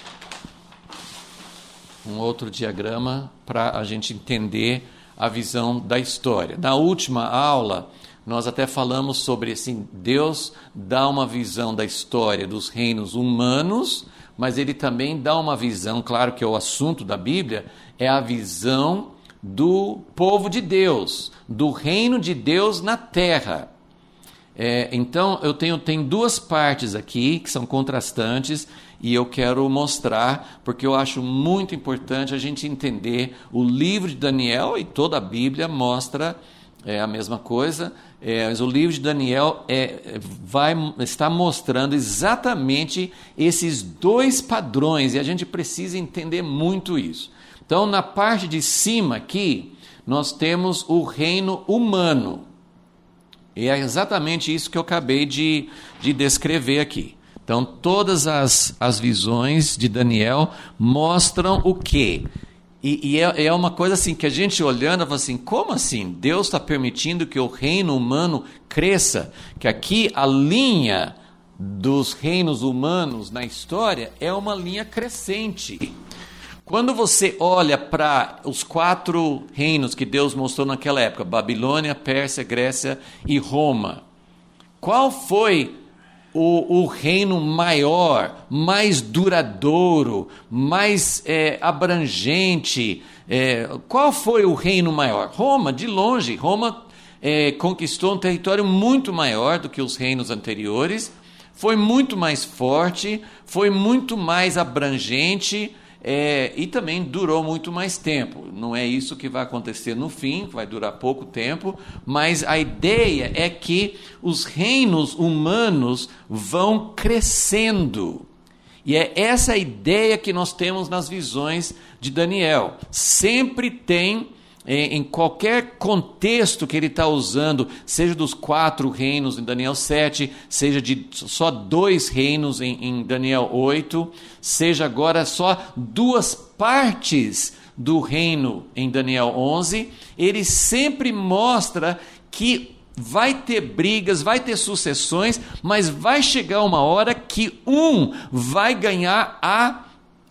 um outro diagrama para a gente entender a visão da história. Na última aula, nós até falamos sobre assim, Deus dá uma visão da história dos reinos humanos, mas Ele também dá uma visão, claro que é o assunto da Bíblia, é a visão do povo de Deus, do reino de Deus na terra. É, então, eu tenho, tenho duas partes aqui que são contrastantes e eu quero mostrar, porque eu acho muito importante a gente entender o livro de Daniel, e toda a Bíblia mostra é, a mesma coisa, é, mas o livro de Daniel é, vai, está mostrando exatamente esses dois padrões, e a gente precisa entender muito isso. Então, na parte de cima aqui, nós temos o reino humano. E é exatamente isso que eu acabei de, de descrever aqui. Então, todas as, as visões de Daniel mostram o quê? E, e é, é uma coisa assim, que a gente olhando, fala assim, como assim? Deus está permitindo que o reino humano cresça? Que aqui a linha dos reinos humanos na história é uma linha crescente. Quando você olha para os quatro reinos que Deus mostrou naquela época, Babilônia, Pérsia, Grécia e Roma, qual foi o, o reino maior, mais duradouro, mais é, abrangente? É, qual foi o reino maior? Roma, de longe. Roma é, conquistou um território muito maior do que os reinos anteriores, foi muito mais forte, foi muito mais abrangente, É, e também durou muito mais tempo. Não é isso que vai acontecer no fim, vai durar pouco tempo, mas a ideia é que os reinos humanos vão crescendo. E é essa a ideia que nós temos nas visões de Daniel. Sempre tem, em qualquer contexto que ele está usando, seja dos quatro reinos em Daniel sete, seja de só dois reinos em, em Daniel oito, seja agora só duas partes do reino em Daniel onze, ele sempre mostra que vai ter brigas, vai ter sucessões, mas vai chegar uma hora que um vai ganhar a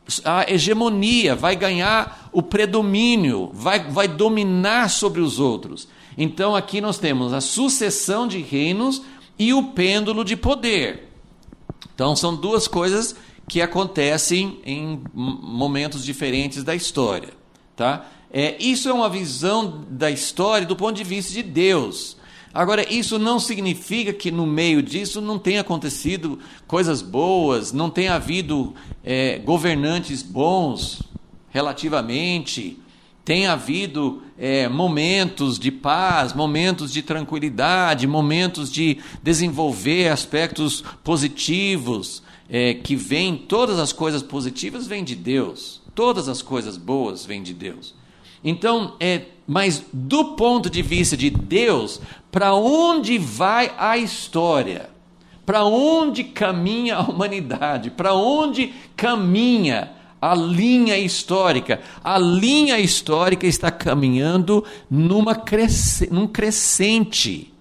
a hegemonia, vai ganhar o predomínio, vai, vai dominar sobre os outros. Então aqui nós temos a sucessão de reinos e o pêndulo de poder. Então são duas coisas que acontecem em momentos diferentes da história, tá? É, isso é uma visão da história do ponto de vista de Deus. Agora, isso não significa que no meio disso não tenha acontecido coisas boas, não tenha havido é, governantes bons, relativamente, tenha havido é, momentos de paz, momentos de tranquilidade, momentos de desenvolver aspectos positivos, é, que vêm, todas as coisas positivas vêm de Deus, todas as coisas boas vêm de Deus. Então, é, mas do ponto de vista de Deus, para onde vai a história? Para onde caminha a humanidade? Para onde caminha a linha histórica? A linha histórica está caminhando numa cresce, num crescente.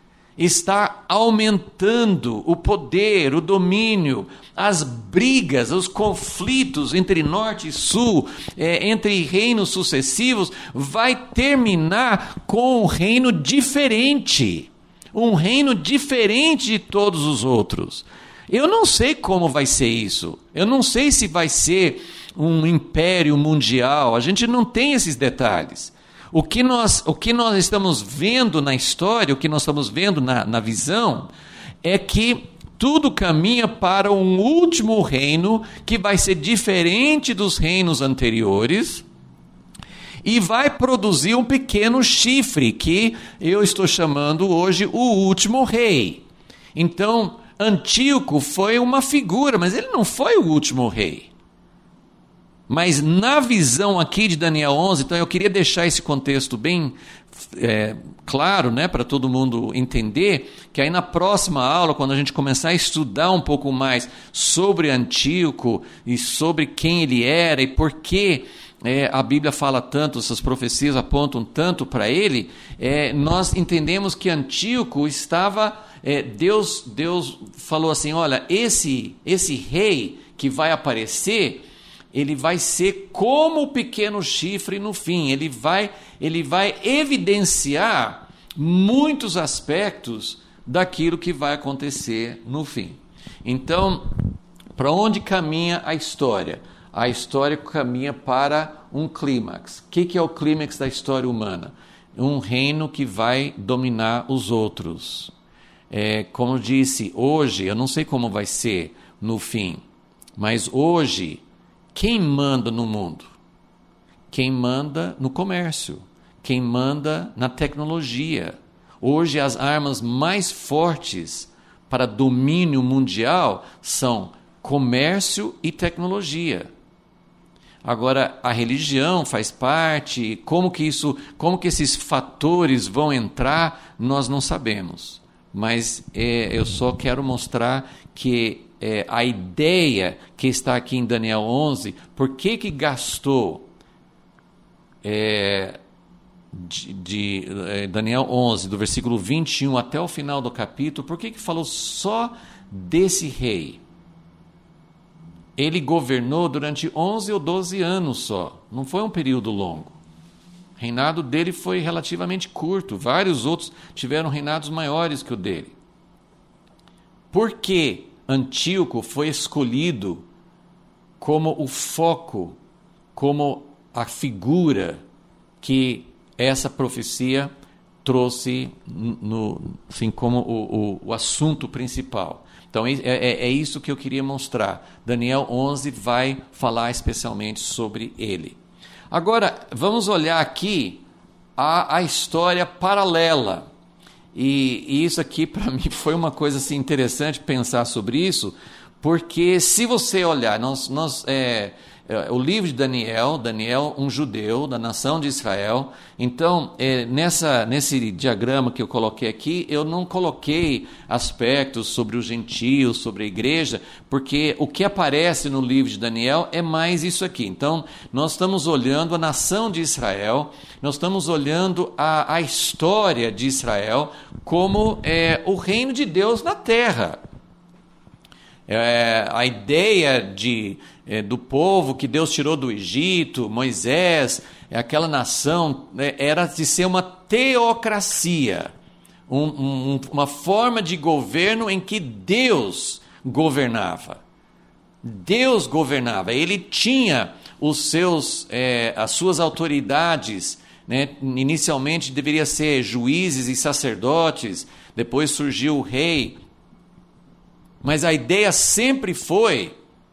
Está aumentando o poder, o domínio, as brigas, os conflitos entre norte e sul, é, entre reinos sucessivos, vai terminar com um reino diferente, um reino diferente de todos os outros. Eu não sei como vai ser isso, eu não sei se vai ser um império mundial, a gente não tem esses detalhes. O que nós, o que nós estamos vendo na história, o que nós estamos vendo na, na visão, é que tudo caminha para um último reino que vai ser diferente dos reinos anteriores e vai produzir um pequeno chifre, que eu estou chamando hoje o último rei. Então, Antíoco foi uma figura, mas ele não foi o último rei. Mas na visão aqui de Daniel onze, então eu queria deixar esse contexto bem é, claro, né, para todo mundo entender, que aí na próxima aula, quando a gente começar a estudar um pouco mais sobre Antíoco e sobre quem ele era e por que é, a Bíblia fala tanto, essas profecias apontam tanto para ele, é, nós entendemos que Antíoco estava, é, Deus, Deus falou assim, olha, esse, esse rei que vai aparecer, ele vai ser como o pequeno chifre no fim, ele vai, ele vai evidenciar muitos aspectos daquilo que vai acontecer no fim. Então, para onde caminha a história? A história caminha para um clímax. O que, que é o clímax da história humana? Um reino que vai dominar os outros. É, como eu disse, hoje, eu não sei como vai ser no fim, mas hoje, quem manda no mundo? Quem manda no comércio? Quem manda na tecnologia? Hoje as armas mais fortes para domínio mundial são comércio e tecnologia. Agora, a religião faz parte, como que isso, como que esses fatores vão entrar, nós não sabemos. Mas é, eu só quero mostrar que É, a ideia que está aqui em Daniel onze, por que que gastou é, de, de é, Daniel onze, do versículo vinte e um até o final do capítulo, por que que falou só desse rei? Ele governou durante onze ou doze anos só, não foi um período longo. O reinado dele foi relativamente curto, vários outros tiveram reinados maiores que o dele. Por que Antíoco foi escolhido como o foco, como a figura que essa profecia trouxe no, assim, como o, o, o assunto principal? Então é, é, é isso que eu queria mostrar. Daniel onze vai falar especialmente sobre ele. Agora, vamos olhar aqui a, a história paralela. E, e isso aqui, para mim, foi uma coisa assim, interessante pensar sobre isso, porque se você olhar, nós, nós, é, é, o livro de Daniel, Daniel, um judeu da nação de Israel, então, é, nessa, nesse diagrama que eu coloquei aqui, eu não coloquei aspectos sobre os gentios, sobre a igreja, porque o que aparece no livro de Daniel é mais isso aqui. Então, nós estamos olhando a nação de Israel, nós estamos olhando a, a história de Israel como é, o reino de Deus na terra. É, a ideia de, é, do povo que Deus tirou do Egito, Moisés, aquela nação, né, era de ser uma teocracia, um, um, uma forma de governo em que Deus governava. Deus governava, ele tinha os seus, é, as suas autoridades, né? Inicialmente deveria ser juízes e sacerdotes, depois surgiu o rei, mas a ideia sempre foi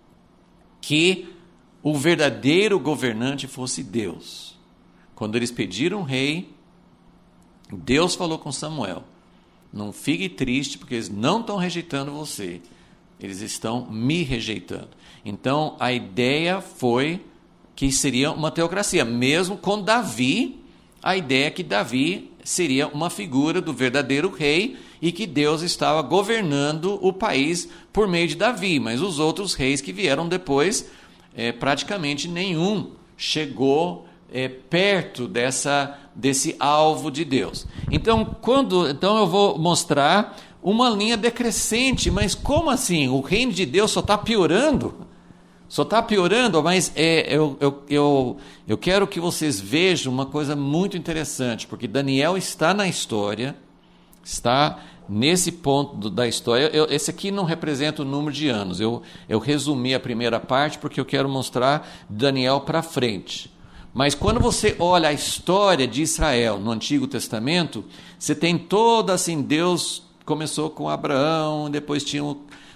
que o verdadeiro governante fosse Deus. Quando eles pediram um rei, Deus falou com Samuel, não fique triste porque eles não estão rejeitando você, eles estão me rejeitando. Então a ideia foi que seria uma teocracia, mesmo com Davi, a ideia é que Davi seria uma figura do verdadeiro rei e que Deus estava governando o país por meio de Davi, mas os outros reis que vieram depois, é, praticamente nenhum chegou é, perto dessa, desse alvo de Deus. Então, quando, então eu vou mostrar uma linha decrescente, mas como assim? O reino de Deus só está piorando? Só está piorando, mas é, eu, eu, eu, eu quero que vocês vejam uma coisa muito interessante, porque Daniel está na história, está nesse ponto do, da história. Eu, esse aqui não representa o número de anos, eu, eu resumi a primeira parte porque eu quero mostrar Daniel para frente. Mas quando você olha a história de Israel no Antigo Testamento, você tem toda assim, Deus começou com Abraão, depois tinha o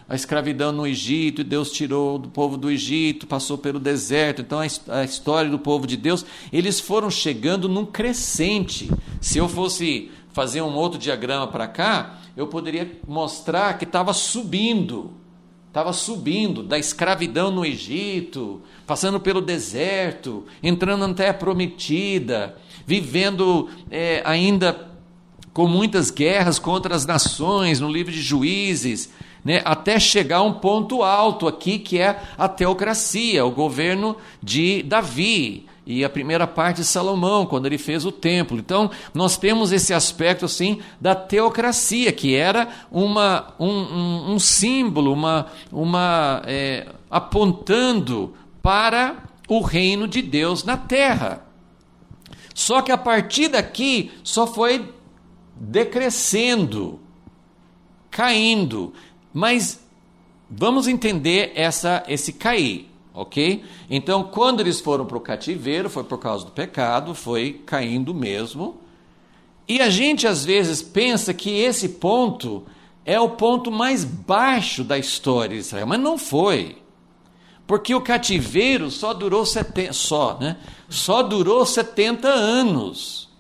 a escravidão no Egito, e Deus tirou do povo do Egito, passou pelo deserto. Então a, a história do povo de Deus, eles foram chegando num crescente. Se eu fosse fazer um outro diagrama para cá, eu poderia mostrar que estava subindo, estava subindo da escravidão no Egito, passando pelo deserto, entrando na terra prometida, vivendo é, ainda com muitas guerras contra as nações, no livro de Juízes, né, até chegar a um ponto alto aqui, que é a teocracia, o governo de Davi, e a primeira parte de Salomão, quando ele fez o templo. Então, nós temos esse aspecto assim da teocracia, que era uma, um, um, um símbolo, uma, uma, é, apontando para o reino de Deus na terra. Só que a partir daqui só foi decrescendo, caindo. Mas vamos entender essa, esse cair, ok? Então, quando eles foram para o cativeiro, foi por causa do pecado, foi caindo mesmo. E a gente às vezes pensa que esse ponto é o ponto mais baixo da história de Israel, mas não foi. Porque o cativeiro só durou setenta, só, né? Só durou setenta anos.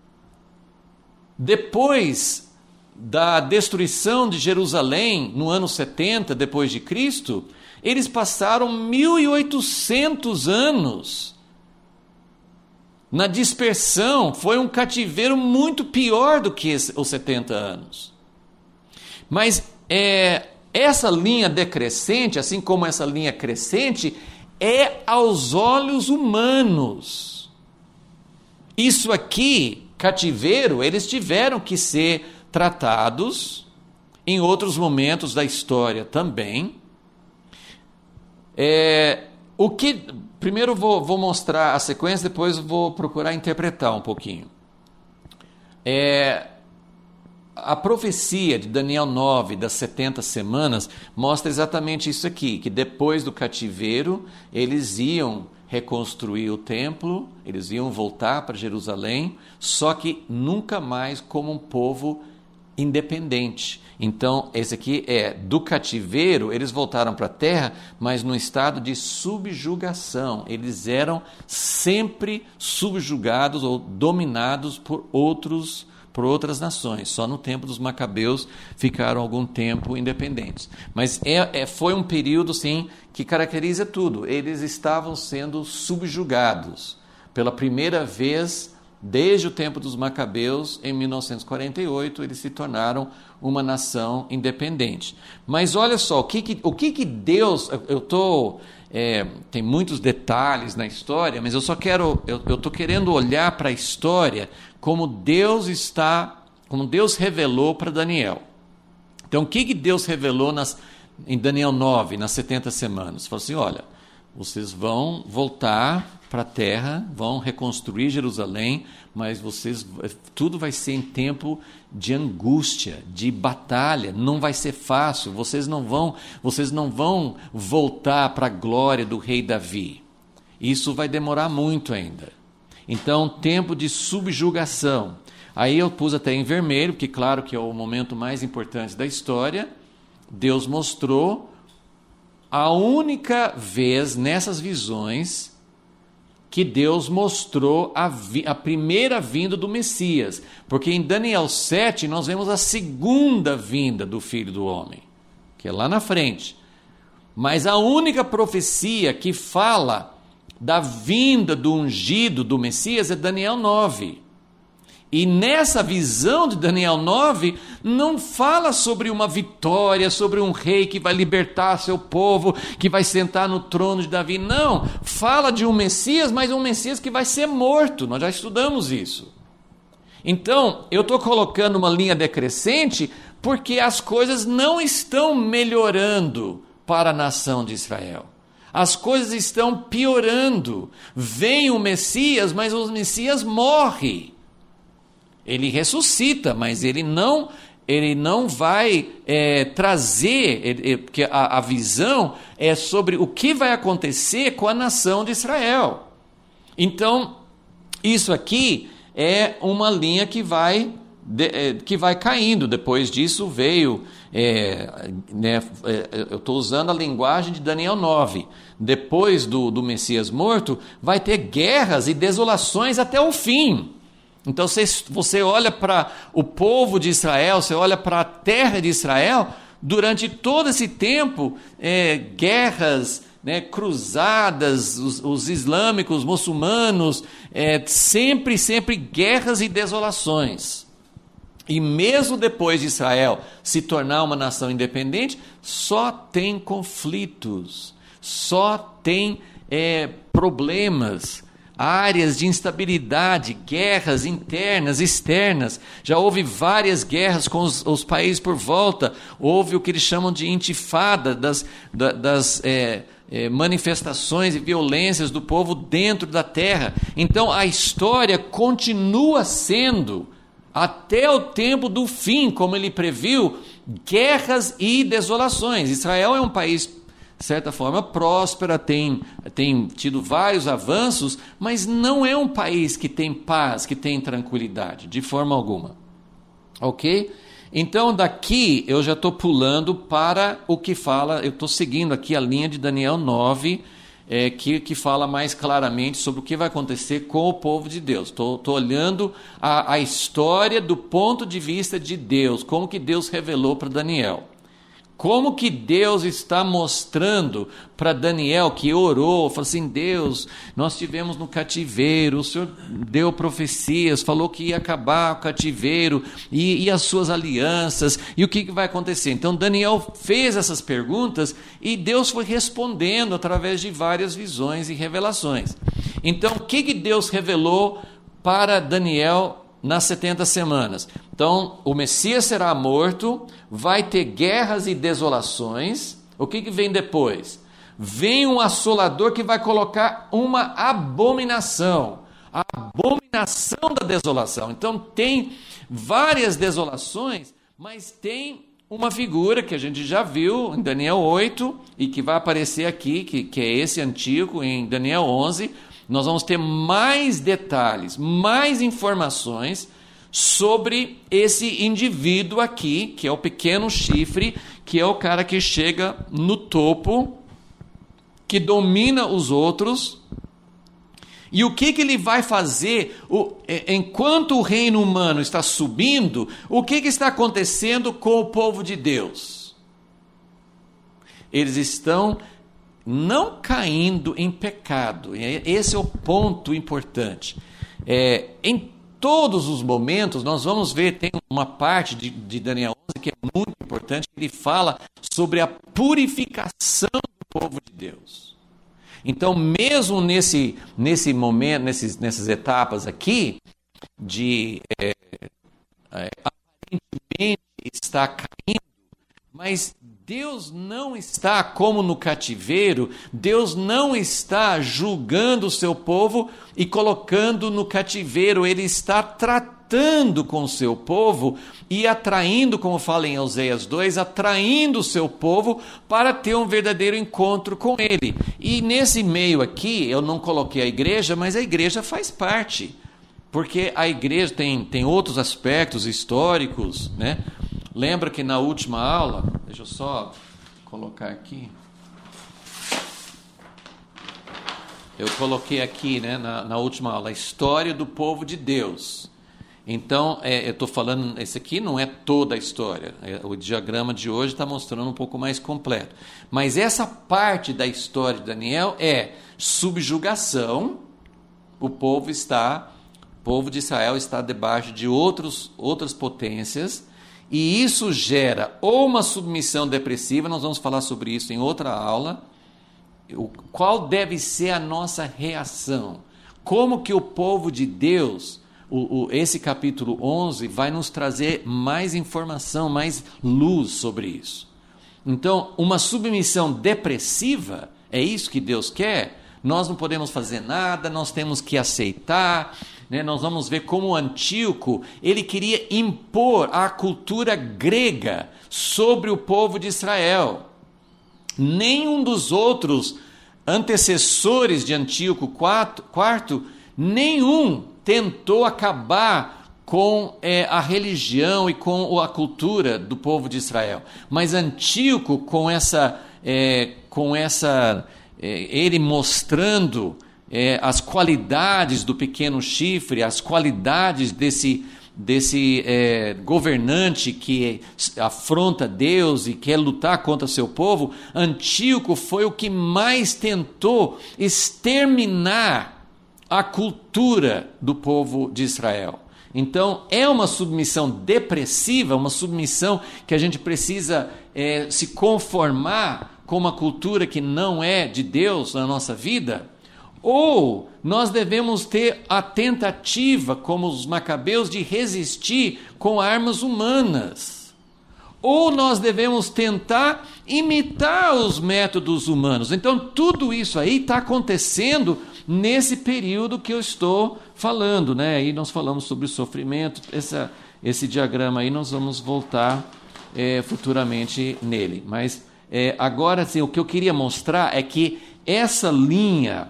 Depois da destruição de Jerusalém, no ano setenta depois de Cristo, eles passaram mil e oitocentos anos na dispersão. Foi um cativeiro muito pior do que os setenta anos. Mas é, essa linha decrescente, assim como essa linha crescente, é aos olhos humanos. Isso aqui, cativeiro, eles tiveram que ser tratados em outros momentos da história também. É, o que, primeiro vou, vou mostrar a sequência, depois vou procurar interpretar um pouquinho. É, a profecia de Daniel nove, das setenta semanas, mostra exatamente isso aqui, que depois do cativeiro, eles iam reconstruir o templo, eles iam voltar para Jerusalém, só que nunca mais como um povo independente. Então, esse aqui é do cativeiro, eles voltaram para a terra, mas no estado de subjugação. Eles eram sempre subjugados ou dominados por outros, por outras nações. Só no tempo dos Macabeus ficaram algum tempo independentes. Mas é, é, foi um período, sim, que caracteriza tudo. Eles estavam sendo subjugados pela primeira vez. Desde o tempo dos Macabeus, em mil novecentos e quarenta e oito, eles se tornaram uma nação independente. Mas olha só, o que que, o que, que Deus... Eu tô, é, tem muitos detalhes na história, mas eu só quero... Eu estou querendo olhar para a história como Deus está... Como Deus revelou para Daniel. Então, o que, que Deus revelou nas, em Daniel nove, nas setenta semanas? Falou assim, olha, vocês vão voltar para a terra, vão reconstruir Jerusalém, mas vocês, tudo vai ser em tempo de angústia, de batalha, não vai ser fácil, vocês não vão, vocês não vão voltar para a glória do rei Davi. Isso vai demorar muito ainda. Então, tempo de subjugação. Aí eu pus até em vermelho, porque claro que é o momento mais importante da história. Deus mostrou a única vez nessas visões que Deus mostrou a, vi, a primeira vinda do Messias. Porque em Daniel sete nós vemos a segunda vinda do Filho do Homem, que é lá na frente. Mas a única profecia que fala da vinda do ungido do Messias é Daniel nove. E nessa visão de Daniel nove, não fala sobre uma vitória, sobre um rei que vai libertar seu povo, que vai sentar no trono de Davi. Não, fala de um Messias, mas um Messias que vai ser morto. Nós já estudamos isso. Então, eu estou colocando uma linha decrescente porque as coisas não estão melhorando para a nação de Israel. As coisas estão piorando. Vem o Messias, mas o Messias morre. Ele ressuscita, mas ele não, ele não vai é, trazer, porque a, a visão é sobre o que vai acontecer com a nação de Israel. Então, isso aqui é uma linha que vai de, é, que vai caindo. Depois disso veio, é, né, é, eu estou usando a linguagem de Daniel nove, depois do, do Messias morto, vai ter guerras e desolações até o fim. Então você, você olha para o povo de Israel, você olha para a terra de Israel, durante todo esse tempo, é, guerras, né, cruzadas, os, os islâmicos, muçulmanos, é, sempre, sempre guerras e desolações. E mesmo depois de Israel se tornar uma nação independente, só tem conflitos, só tem é, problemas, áreas de instabilidade, guerras internas, externas. Já houve várias guerras com os, os países por volta. Houve o que eles chamam de intifada, das, da, das é, é, manifestações e violências do povo dentro da terra. Então a história continua sendo, até o tempo do fim, como ele previu, guerras e desolações. Israel é um país, de certa forma, próspera, tem, tem tido vários avanços, mas não é um país que tem paz, que tem tranquilidade, de forma alguma. Ok? Então, daqui eu já estou pulando para o que fala, eu estou seguindo aqui a linha de Daniel nove, é, que, que fala mais claramente sobre o que vai acontecer com o povo de Deus. Estou olhando a, a história do ponto de vista de Deus, como que Deus revelou para Daniel. Como que Deus está mostrando para Daniel, que orou, falou assim: Deus, nós estivemos no cativeiro, o Senhor deu profecias, falou que ia acabar o cativeiro e, e as suas alianças, e o que, que vai acontecer? Então Daniel fez essas perguntas e Deus foi respondendo através de várias visões e revelações. Então o que, que Deus revelou para Daniel nas setenta semanas? Então, o Messias será morto, vai ter guerras e desolações. O que, que vem depois? Vem um assolador que vai colocar uma abominação, a abominação da desolação. Então, tem várias desolações, mas tem uma figura que a gente já viu em Daniel oito e que vai aparecer aqui, que, que é esse antigo em Daniel onze. Nós vamos ter mais detalhes, mais informações sobre esse indivíduo aqui, que é o pequeno chifre, que é o cara que chega no topo, que domina os outros. E o que, que ele vai fazer o, enquanto o reino humano está subindo? O que, que está acontecendo com o povo de Deus? Eles estão não caindo em pecado. Esse é o ponto importante. É, em todos os momentos, nós vamos ver, tem uma parte de, de Daniel onze que é muito importante, ele fala sobre a purificação do povo de Deus. Então, mesmo nesse, nesse momento, nesses, nessas etapas aqui, de é, é, aparentemente está caindo, mas Deus não está como no cativeiro, Deus não está julgando o seu povo e colocando no cativeiro, Ele está tratando com o seu povo e atraindo, como fala em Oséias dois, atraindo o seu povo para ter um verdadeiro encontro com Ele. E nesse meio aqui, eu não coloquei a igreja, mas a igreja faz parte, porque a igreja tem, tem outros aspectos históricos, né? Lembra que na última aula, deixa eu só colocar aqui, eu coloquei aqui, né, na, na última aula, a história do povo de Deus. Então, é, eu estou falando, esse aqui não é toda a história, é, o diagrama de hoje está mostrando um pouco mais completo. Mas essa parte da história de Daniel é subjugação, o povo está, o povo de Israel está debaixo de outros, outras potências, e isso gera ou uma submissão depressiva, nós vamos falar sobre isso em outra aula, o, qual deve ser a nossa reação, como que o povo de Deus, o, o, esse capítulo onze vai nos trazer mais informação, mais luz sobre isso. Então, uma submissão depressiva, é isso que Deus quer? Nós não podemos fazer nada, nós temos que aceitar. Né, nós vamos ver como Antíoco, ele queria impor a cultura grega sobre o povo de Israel. Nenhum dos outros antecessores de Antíoco quarto, nenhum tentou acabar com é, a religião e com a cultura do povo de Israel. Mas Antíoco, com essa, é, com essa é, ele mostrando é, as qualidades do pequeno chifre, as qualidades desse, desse é, governante que afronta Deus e quer lutar contra seu povo, Antíoco foi o que mais tentou exterminar a cultura do povo de Israel. Então, é uma submissão depressiva, uma submissão que a gente precisa é, se conformar com uma cultura que não é de Deus na nossa vida? Ou nós devemos ter a tentativa, como os macabeus, de resistir com armas humanas? Ou nós devemos tentar imitar os métodos humanos? Então, tudo isso aí está acontecendo nesse período que eu estou falando, né? Aí nós falamos sobre o sofrimento, essa, esse diagrama aí nós vamos voltar é, futuramente nele. Mas é, agora, assim, o que eu queria mostrar é que essa linha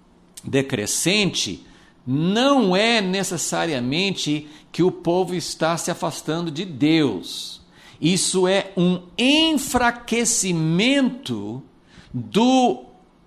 decrescente não é necessariamente que o povo está se afastando de Deus. Isso é um enfraquecimento do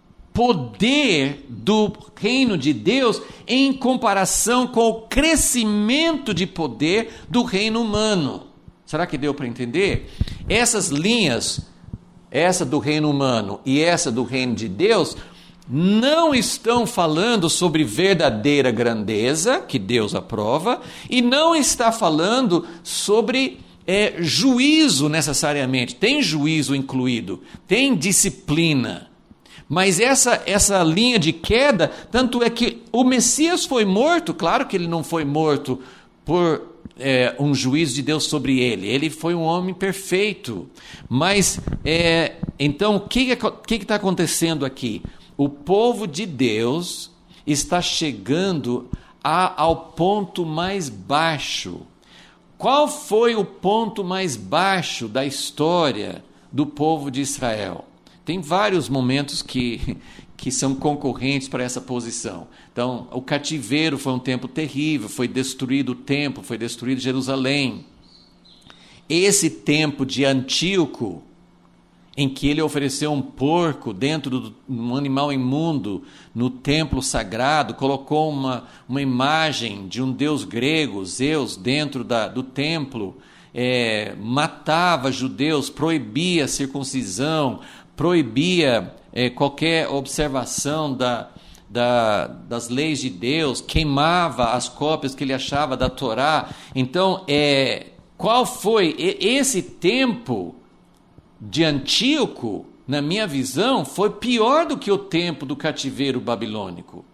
poder do reino de Deus em comparação com o crescimento de poder do reino humano. Será que deu para entender? Essas linhas, essa do reino humano e essa do reino de Deus, não estão falando sobre verdadeira grandeza, que Deus aprova, e não está falando sobre é, juízo necessariamente. Tem juízo incluído, tem disciplina. Mas essa, essa linha de queda, tanto é que o Messias foi morto, claro que ele não foi morto por é, um juízo de Deus sobre ele, ele foi um homem perfeito. Mas, é, então, o que está acontecendo aqui? O povo de Deus está chegando a, ao ponto mais baixo. Qual foi o ponto mais baixo da história do povo de Israel? Tem vários momentos que, que são concorrentes para essa posição. Então, o cativeiro foi um tempo terrível, foi destruído o templo, foi destruído Jerusalém. Esse tempo de Antíoco, em que ele ofereceu um porco dentro de um animal imundo no templo sagrado, colocou uma, uma imagem de um deus grego, Zeus, dentro da, do templo, é, matava judeus, proibia a circuncisão, proibia é, qualquer observação da, da, das leis de Deus, queimava as cópias que ele achava da Torá. Então, é, qual foi esse tempo de Antíoco, na minha visão, foi pior do que o tempo do cativeiro babilônico.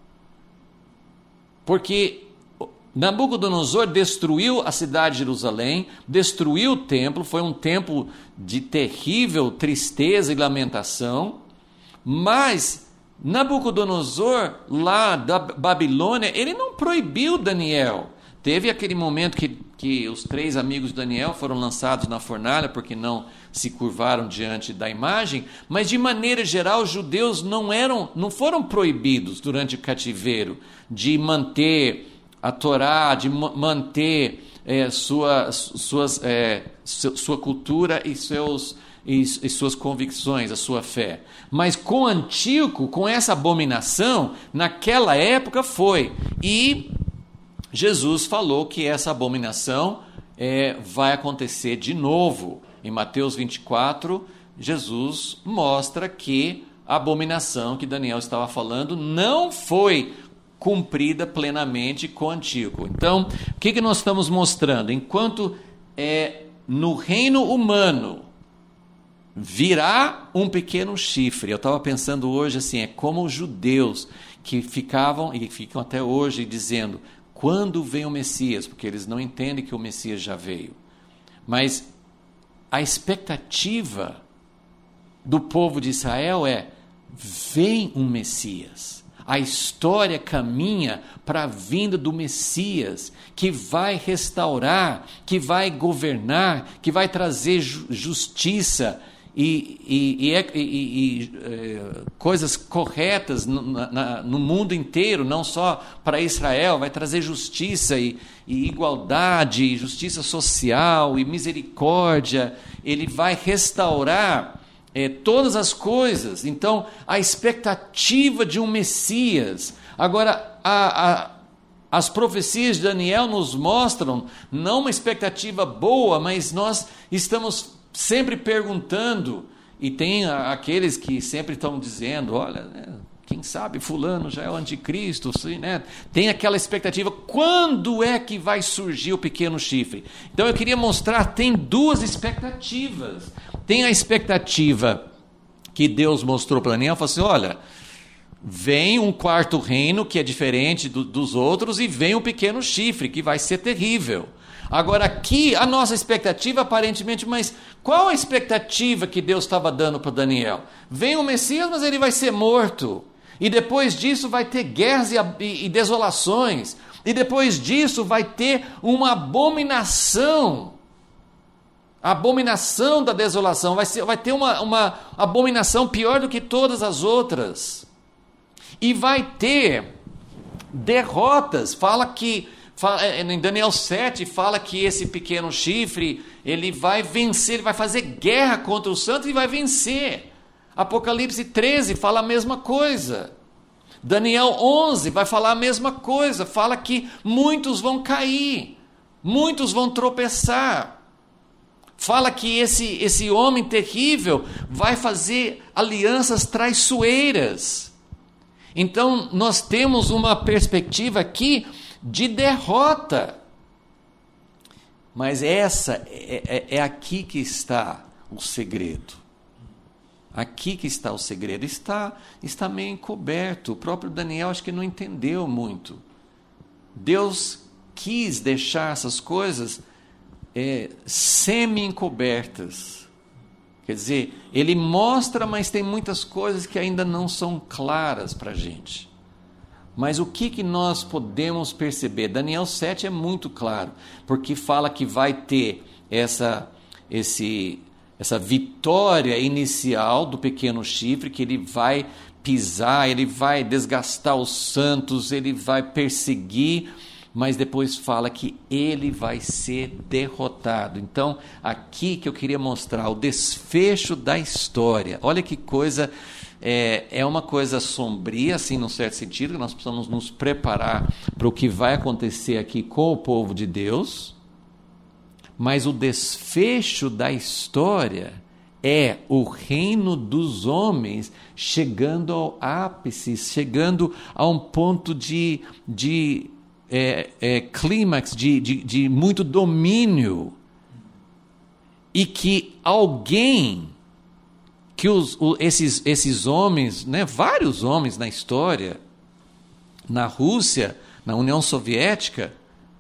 Porque Nabucodonosor destruiu a cidade de Jerusalém, destruiu o templo, foi um tempo de terrível tristeza e lamentação, mas Nabucodonosor, lá da Babilônia, ele não proibiu Daniel. Teve aquele momento que, que os três amigos de Daniel foram lançados na fornalha porque não se curvaram diante da imagem, mas de maneira geral os judeus não, eram, não foram proibidos durante o cativeiro de manter a Torá, de manter é, sua, suas, é, sua cultura e, seus, e, e suas convicções, a sua fé. Mas com Antíoco, com essa abominação, naquela época foi. E Jesus falou que essa abominação é, vai acontecer de novo. Em Mateus vinte e quatro, Jesus mostra que a abominação que Daniel estava falando não foi cumprida plenamente com Antíoco. Então, o que, que nós estamos mostrando? Enquanto é, no reino humano virá um pequeno chifre, eu estava pensando hoje assim, é como os judeus que ficavam e ficam até hoje dizendo, quando vem o Messias? Porque eles não entendem que o Messias já veio. Mas a expectativa do povo de Israel é, vem um Messias. A história caminha para a vinda do Messias, que vai restaurar, que vai governar, que vai trazer justiça e, e, e, e, e, e é, coisas corretas no, na, no mundo inteiro, não só para Israel, vai trazer justiça e, e igualdade, e justiça social e misericórdia, ele vai restaurar é, todas as coisas. Então, a expectativa de um Messias. Agora, a, a, as profecias de Daniel nos mostram, não uma expectativa boa, mas nós estamos sempre perguntando, e tem aqueles que sempre estão dizendo, olha, né, quem sabe fulano já é o anticristo, assim, né? Tem aquela expectativa, quando é que vai surgir o pequeno chifre? Então eu queria mostrar, tem duas expectativas. Tem a expectativa que Deus mostrou para Daniel, falou assim, olha, vem um quarto reino que é diferente do, dos outros, e vem um pequeno chifre que vai ser terrível. Agora aqui, a nossa expectativa aparentemente, mas qual a expectativa que Deus estava dando para Daniel? Vem o Messias, mas ele vai ser morto. E depois disso vai ter guerras e, e, e desolações. E depois disso vai ter uma abominação. A abominação da desolação. Vai, ser, vai ter uma, uma abominação pior do que todas as outras. E vai ter derrotas. Fala que... Em Daniel sete fala que esse pequeno chifre, ele vai vencer, ele vai fazer guerra contra os santos e vai vencer. Apocalipse treze fala a mesma coisa. Daniel onze vai falar a mesma coisa, fala que muitos vão cair, muitos vão tropeçar. Fala que esse, esse homem terrível vai fazer alianças traiçoeiras. Então nós temos uma perspectiva aqui de derrota. Mas essa é, é, é aqui que está o segredo. Aqui que está o segredo. Está, está meio encoberto. O próprio Daniel acho que não entendeu muito. Deus quis deixar essas coisas é, semi-encobertas. Quer dizer, ele mostra, mas tem muitas coisas que ainda não são claras para a gente. Mas o que, que nós podemos perceber? Daniel sete é muito claro, porque fala que vai ter essa, esse, essa vitória inicial do pequeno chifre, que ele vai pisar, ele vai desgastar os santos, ele vai perseguir, mas depois fala que ele vai ser derrotado. Então, aqui que eu queria mostrar o desfecho da história. Olha que coisa... É, é uma coisa sombria, assim, num certo sentido, que nós precisamos nos preparar para o que vai acontecer aqui com o povo de Deus, mas o desfecho da história é o reino dos homens chegando ao ápice, chegando a um ponto de, de é, é, clímax, de, de, de muito domínio, e que alguém... que os, o, esses, esses homens, né, vários homens na história, na Rússia, na União Soviética,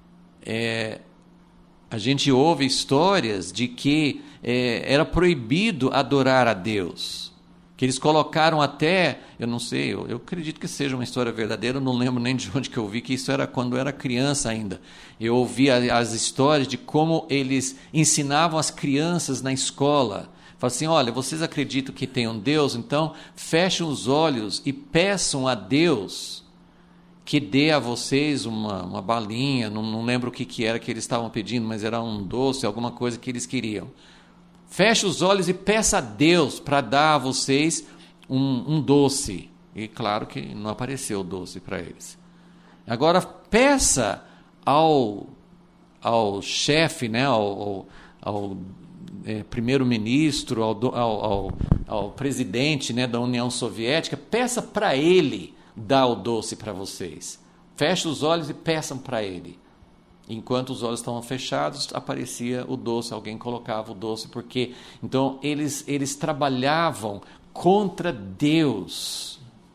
é, a gente ouve histórias de que é, era proibido adorar a Deus, que eles colocaram até, eu não sei, eu, eu acredito que seja uma história verdadeira, eu não lembro nem de onde que eu vi, que isso era quando eu era criança ainda. Eu ouvi as histórias de como eles ensinavam as crianças na escola. Fala assim, olha, vocês acreditam que tem um Deus? Então, fechem os olhos e peçam a Deus que dê a vocês uma, uma balinha, não, não lembro o que, que era que eles estavam pedindo, mas era um doce, alguma coisa que eles queriam. Feche os olhos e peça a Deus para dar a vocês um, um doce. E claro que não apareceu o doce para eles. Agora, peça ao, ao chefe, né, ao... ao, ao É, primeiro-ministro, ao, ao, ao, ao presidente, né, da União Soviética, peça para ele dar o doce para vocês. Feche os olhos e peçam para ele. Enquanto os olhos estavam fechados, aparecia o doce, alguém colocava o doce, porque então eles, eles trabalhavam contra Deus.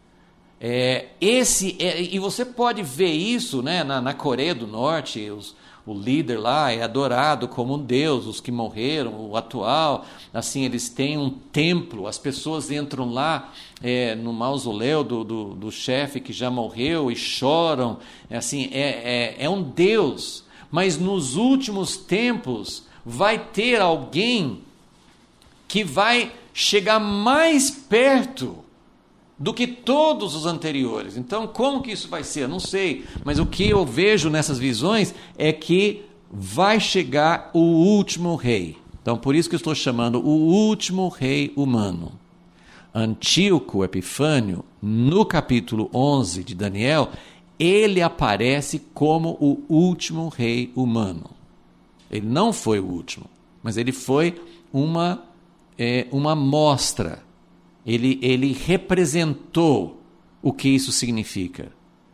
É, esse, é, e você pode ver isso, né, na, na Coreia do Norte, os o líder lá é adorado como um deus, os que morreram, o atual, assim, eles têm um templo, as pessoas entram lá é, no mausoléu do, do, do chefe que já morreu e choram, é, assim, é, é, é um deus, mas nos últimos tempos vai ter alguém que vai chegar mais perto do que todos os anteriores. Então, como que isso vai ser? Eu não sei, mas o que eu vejo nessas visões é que vai chegar o último rei. Então, por isso que eu estou chamando o último rei humano. Antíoco Epifânio, no capítulo onze de Daniel, ele aparece como o último rei humano. Ele não foi o último, mas ele foi uma, é, uma amostra. Ele, ele representou o que isso significa.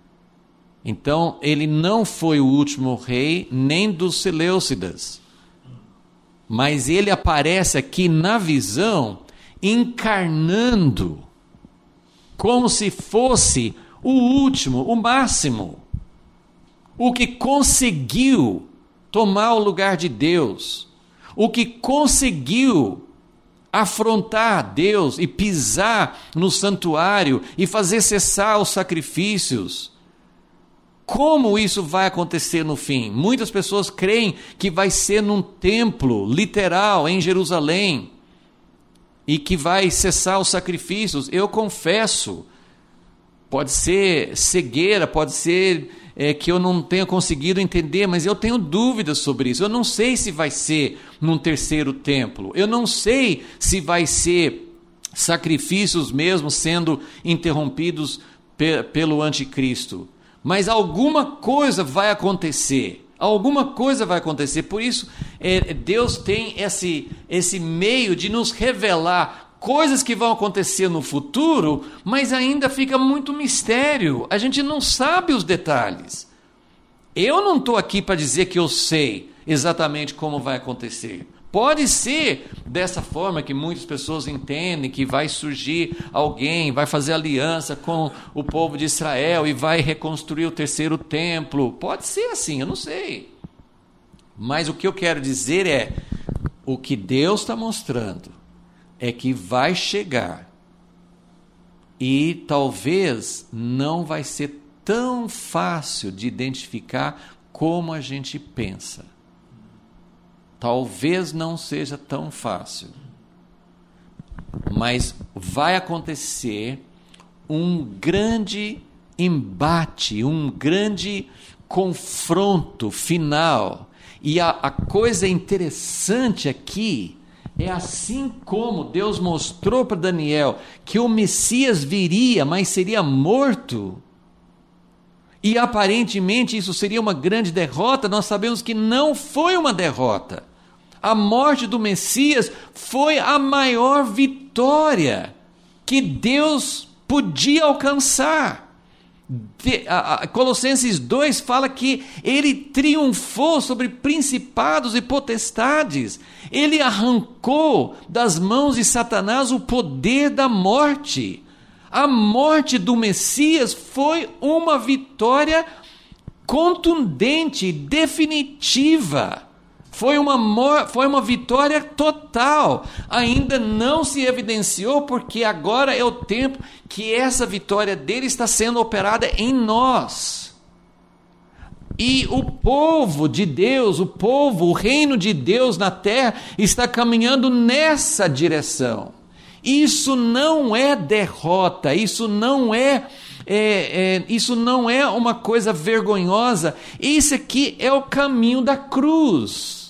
Então, ele não foi o último rei nem dos Seleucidas, mas ele aparece aqui na visão encarnando como se fosse o último, o máximo, o que conseguiu tomar o lugar de Deus, o que conseguiu afrontar Deus e pisar no santuário e fazer cessar os sacrifícios. Como isso vai acontecer no fim? Muitas pessoas creem que vai ser num templo literal em Jerusalém e que vai cessar os sacrifícios. Eu confesso, pode ser cegueira, pode ser é, que eu não tenha conseguido entender, mas eu tenho dúvidas sobre isso. Eu não sei se vai ser num terceiro templo. Eu não sei se vai ser sacrifícios mesmo sendo interrompidos pe- pelo anticristo. Mas alguma coisa vai acontecer. Alguma coisa vai acontecer. Por isso, é, Deus tem esse, esse meio de nos revelar coisas que vão acontecer no futuro, mas ainda fica muito mistério. A gente não sabe os detalhes. Eu não estou aqui para dizer que eu sei exatamente como vai acontecer. Pode ser dessa forma que muitas pessoas entendem, que vai surgir alguém, vai fazer aliança com o povo de Israel e vai reconstruir o terceiro templo. Pode ser assim, eu não sei. Mas o que eu quero dizer é, o que Deus está mostrando é que vai chegar e talvez não vai ser tão fácil de identificar como a gente pensa. Talvez não seja tão fácil, mas vai acontecer um grande embate, um grande confronto final. E a, a coisa interessante aqui é assim como Deus mostrou para Daniel que o Messias viria, mas seria morto. E aparentemente isso seria uma grande derrota. Nós sabemos que não foi uma derrota. A morte do Messias foi a maior vitória que Deus podia alcançar. De, a, a, Colossenses dois fala que ele triunfou sobre principados e potestades. Ele arrancou das mãos de Satanás o poder da morte. A morte do Messias foi uma vitória contundente, definitiva. Foi uma, foi uma vitória total. Ainda não se evidenciou, porque agora é o tempo que essa vitória dele está sendo operada em nós. E o povo de Deus, o povo, o reino de Deus na terra está caminhando nessa direção. Isso não é derrota, isso não é, é, é, isso não é uma coisa vergonhosa. Isso aqui é o caminho da cruz.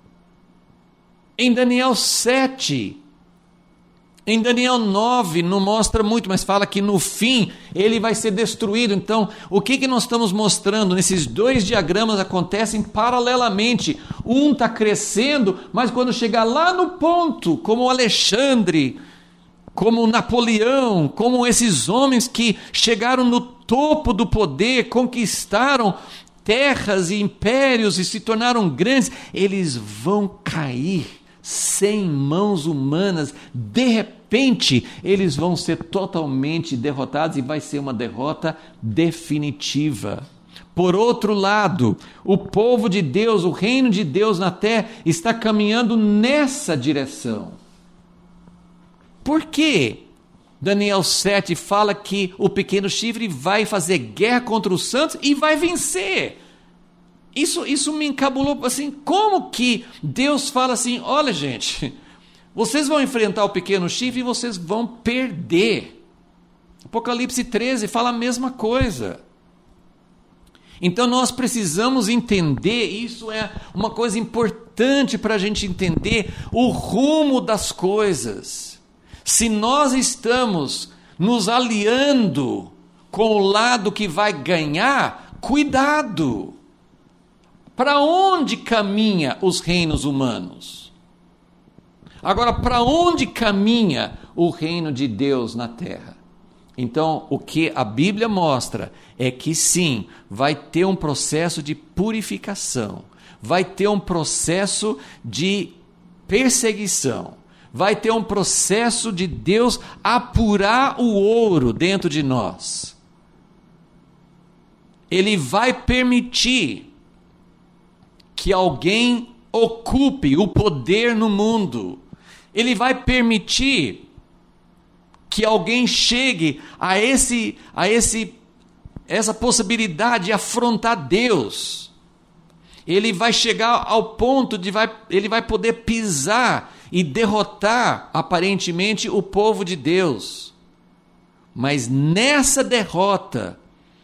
Em Daniel sete, em Daniel nove, não mostra muito, mas fala que no fim ele vai ser destruído. Então, o que, que nós estamos mostrando? Nesses dois diagramas acontecem paralelamente. Um está crescendo, mas quando chegar lá no ponto, como Alexandre, como Napoleão, como esses homens que chegaram no topo do poder, conquistaram terras e impérios e se tornaram grandes, eles vão cair sem mãos humanas. De repente, eles vão ser totalmente derrotados e vai ser uma derrota definitiva. Por outro lado, o povo de Deus, o reino de Deus na terra, está caminhando nessa direção. Por quê? Daniel sete fala que o pequeno chifre vai fazer guerra contra os santos e vai vencer. Isso, isso me encabulou assim, como que Deus fala assim, olha gente, Vocês vão enfrentar o pequeno chifre e vocês vão perder. Apocalipse treze fala a mesma coisa. Então nós precisamos entender, isso é uma coisa importante para a gente entender o rumo das coisas. Se nós estamos nos aliando com o lado que vai ganhar, cuidado! Para onde caminha os reinos humanos? Agora, para onde caminha o reino de Deus na terra? Então, o que a Bíblia mostra é que sim, vai ter um processo de purificação, vai ter um processo de perseguição, vai ter um processo de Deus apurar o ouro dentro de nós. Ele vai permitir que alguém ocupe o poder no mundo. Ele vai permitir que alguém chegue a esse, a esse, essa possibilidade de afrontar Deus. Ele vai chegar ao ponto de vai, ele vai poder pisar e derrotar aparentemente o povo de Deus. Mas nessa derrota,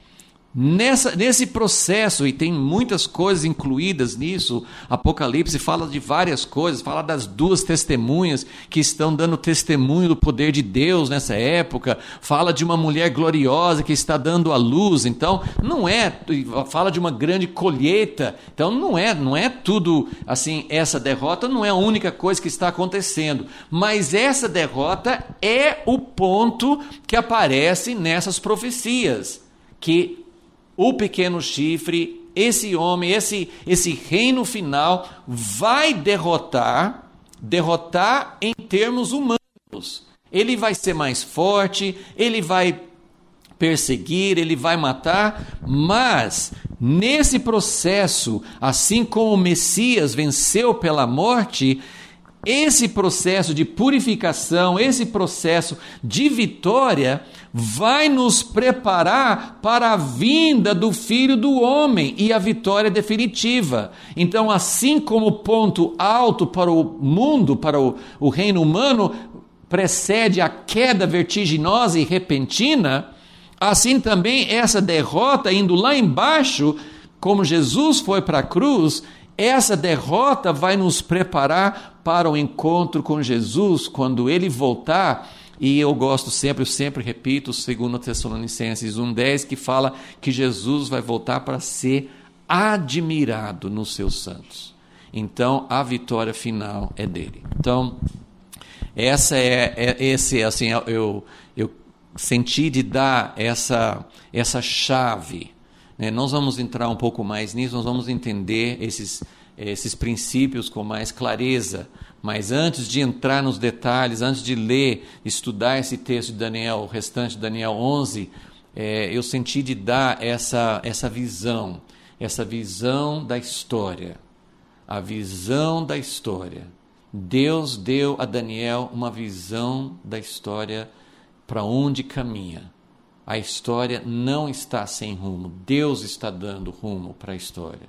Nessa, nesse processo, e tem muitas coisas incluídas nisso, Apocalipse fala de várias coisas, fala das duas testemunhas que estão dando testemunho do poder de Deus nessa época, fala de uma mulher gloriosa que está dando a luz, então não é, fala de uma grande colheita, então não é, não é tudo assim, essa derrota não é a única coisa que está acontecendo, mas essa derrota é o ponto que aparece nessas profecias, que o pequeno chifre, esse homem, esse, esse reino final vai derrotar, derrotar em termos humanos. Ele vai ser mais forte, ele vai perseguir, ele vai matar, mas nesse processo, assim como o Messias venceu pela morte, esse processo de purificação, esse processo de vitória vai nos preparar para a vinda do Filho do Homem e a vitória definitiva. Então, assim como o ponto alto para o mundo, para o, o reino humano, precede a queda vertiginosa e repentina, assim também essa derrota indo lá embaixo, como Jesus foi para a cruz, essa derrota vai nos preparar para o encontro com Jesus quando Ele voltar. E eu gosto sempre, eu sempre repito, segundo Tessalonicenses um, dez, que fala que Jesus vai voltar para ser admirado nos seus santos. Então, a vitória final é dele. Então, essa é, é esse, assim, eu, eu senti de dar essa, essa chave. Né? Nós vamos entrar um pouco mais nisso, nós vamos entender esses, esses princípios com mais clareza. Mas antes de entrar nos detalhes, antes de ler, estudar esse texto de Daniel, o restante de Daniel onze, é, eu senti de dar essa, essa visão, essa visão da história. A visão da história. Deus deu a Daniel uma visão da história para onde caminha. A história não está sem rumo, Deus está dando rumo para a história.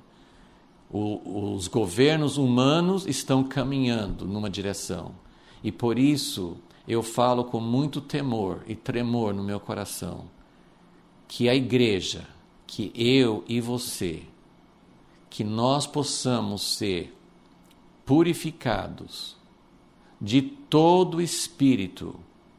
O, os governos humanos estão caminhando numa direção. E por isso eu falo com muito temor e tremor no meu coração que a igreja, que eu e você, que nós possamos ser purificados de todo espírito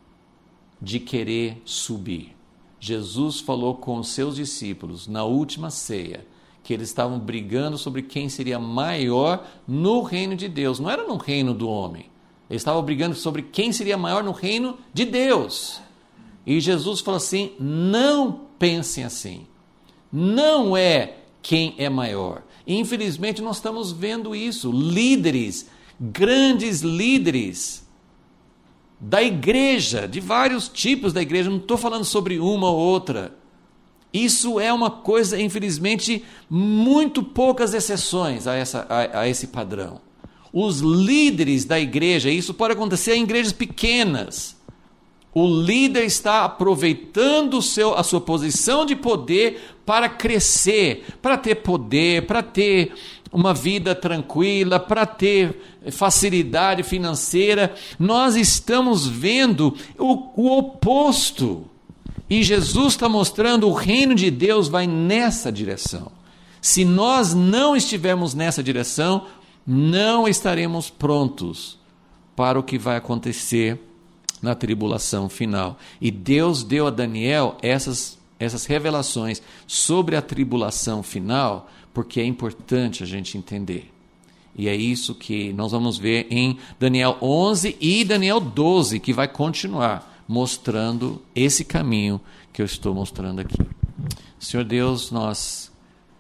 de querer subir. Jesus falou com os seus discípulos na última ceia, que eles estavam brigando sobre quem seria maior no reino de Deus. Não era no reino do homem. Eles estavam brigando sobre quem seria maior no reino de Deus. E Jesus falou assim, não pensem assim. Não é quem é maior. E, infelizmente, nós estamos vendo isso. Líderes, grandes líderes da igreja, de vários tipos da igreja. Não estou falando sobre uma ou outra. Isso é uma coisa, infelizmente, muito poucas exceções a, essa, a, a esse padrão. Os líderes da igreja, isso pode acontecer em igrejas pequenas. O líder está aproveitando o seu, a sua posição de poder para crescer, para ter poder, para ter uma vida tranquila, para ter facilidade financeira. Nós estamos vendo o, o oposto. E Jesus está mostrando o reino de Deus vai nessa direção. Se nós não estivermos nessa direção, não estaremos prontos para o que vai acontecer na tribulação final. E Deus deu a Daniel essas, essas revelações sobre a tribulação final, porque é importante a gente entender. E é isso que nós vamos ver em Daniel onze e Daniel doze, que vai continuar mostrando esse caminho que eu estou mostrando aqui. Senhor Deus, nós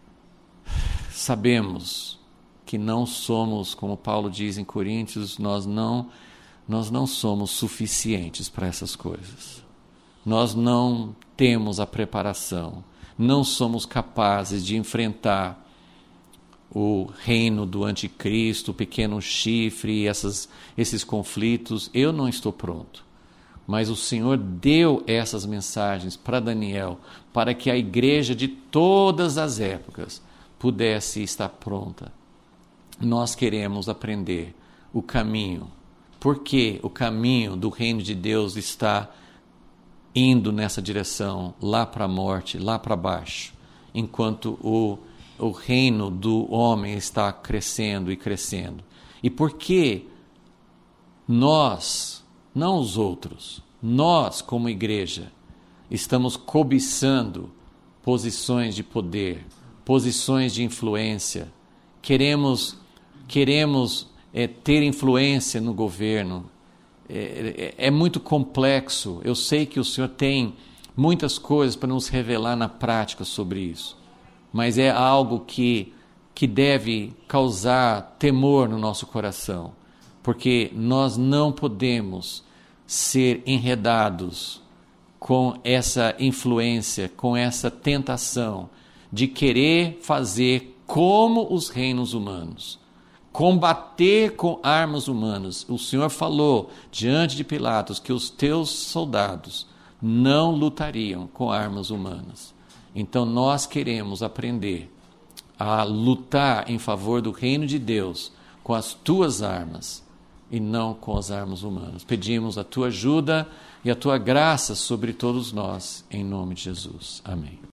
sabemos que não somos, como Paulo diz em Coríntios, nós não, nós não somos suficientes para essas coisas. Nós não temos a preparação, não somos capazes de enfrentar o reino do anticristo, o pequeno chifre, essas, esses conflitos. Eu não estou pronto. Mas o Senhor deu essas mensagens para Daniel, para que a igreja de todas as épocas pudesse estar pronta. Nós queremos aprender o caminho, porque o caminho do reino de Deus está indo nessa direção, lá para a morte, lá para baixo, enquanto o, o reino do homem está crescendo e crescendo. E por que nós, não os outros, nós como igreja, estamos cobiçando posições de poder, posições de influência, queremos, queremos é, ter influência no governo? É, é, é muito complexo. Eu sei que o Senhor tem muitas coisas para nos revelar na prática sobre isso, mas é algo que, que deve causar temor no nosso coração, porque nós não podemos ser enredados com essa influência, com essa tentação de querer fazer como os reinos humanos, combater com armas humanas. O Senhor falou diante de Pilatos que os teus soldados não lutariam com armas humanas. Então nós queremos aprender a lutar em favor do reino de Deus com as tuas armas e não com as armas humanas. Pedimos a tua ajuda e a tua graça sobre todos nós, em nome de Jesus. Amém.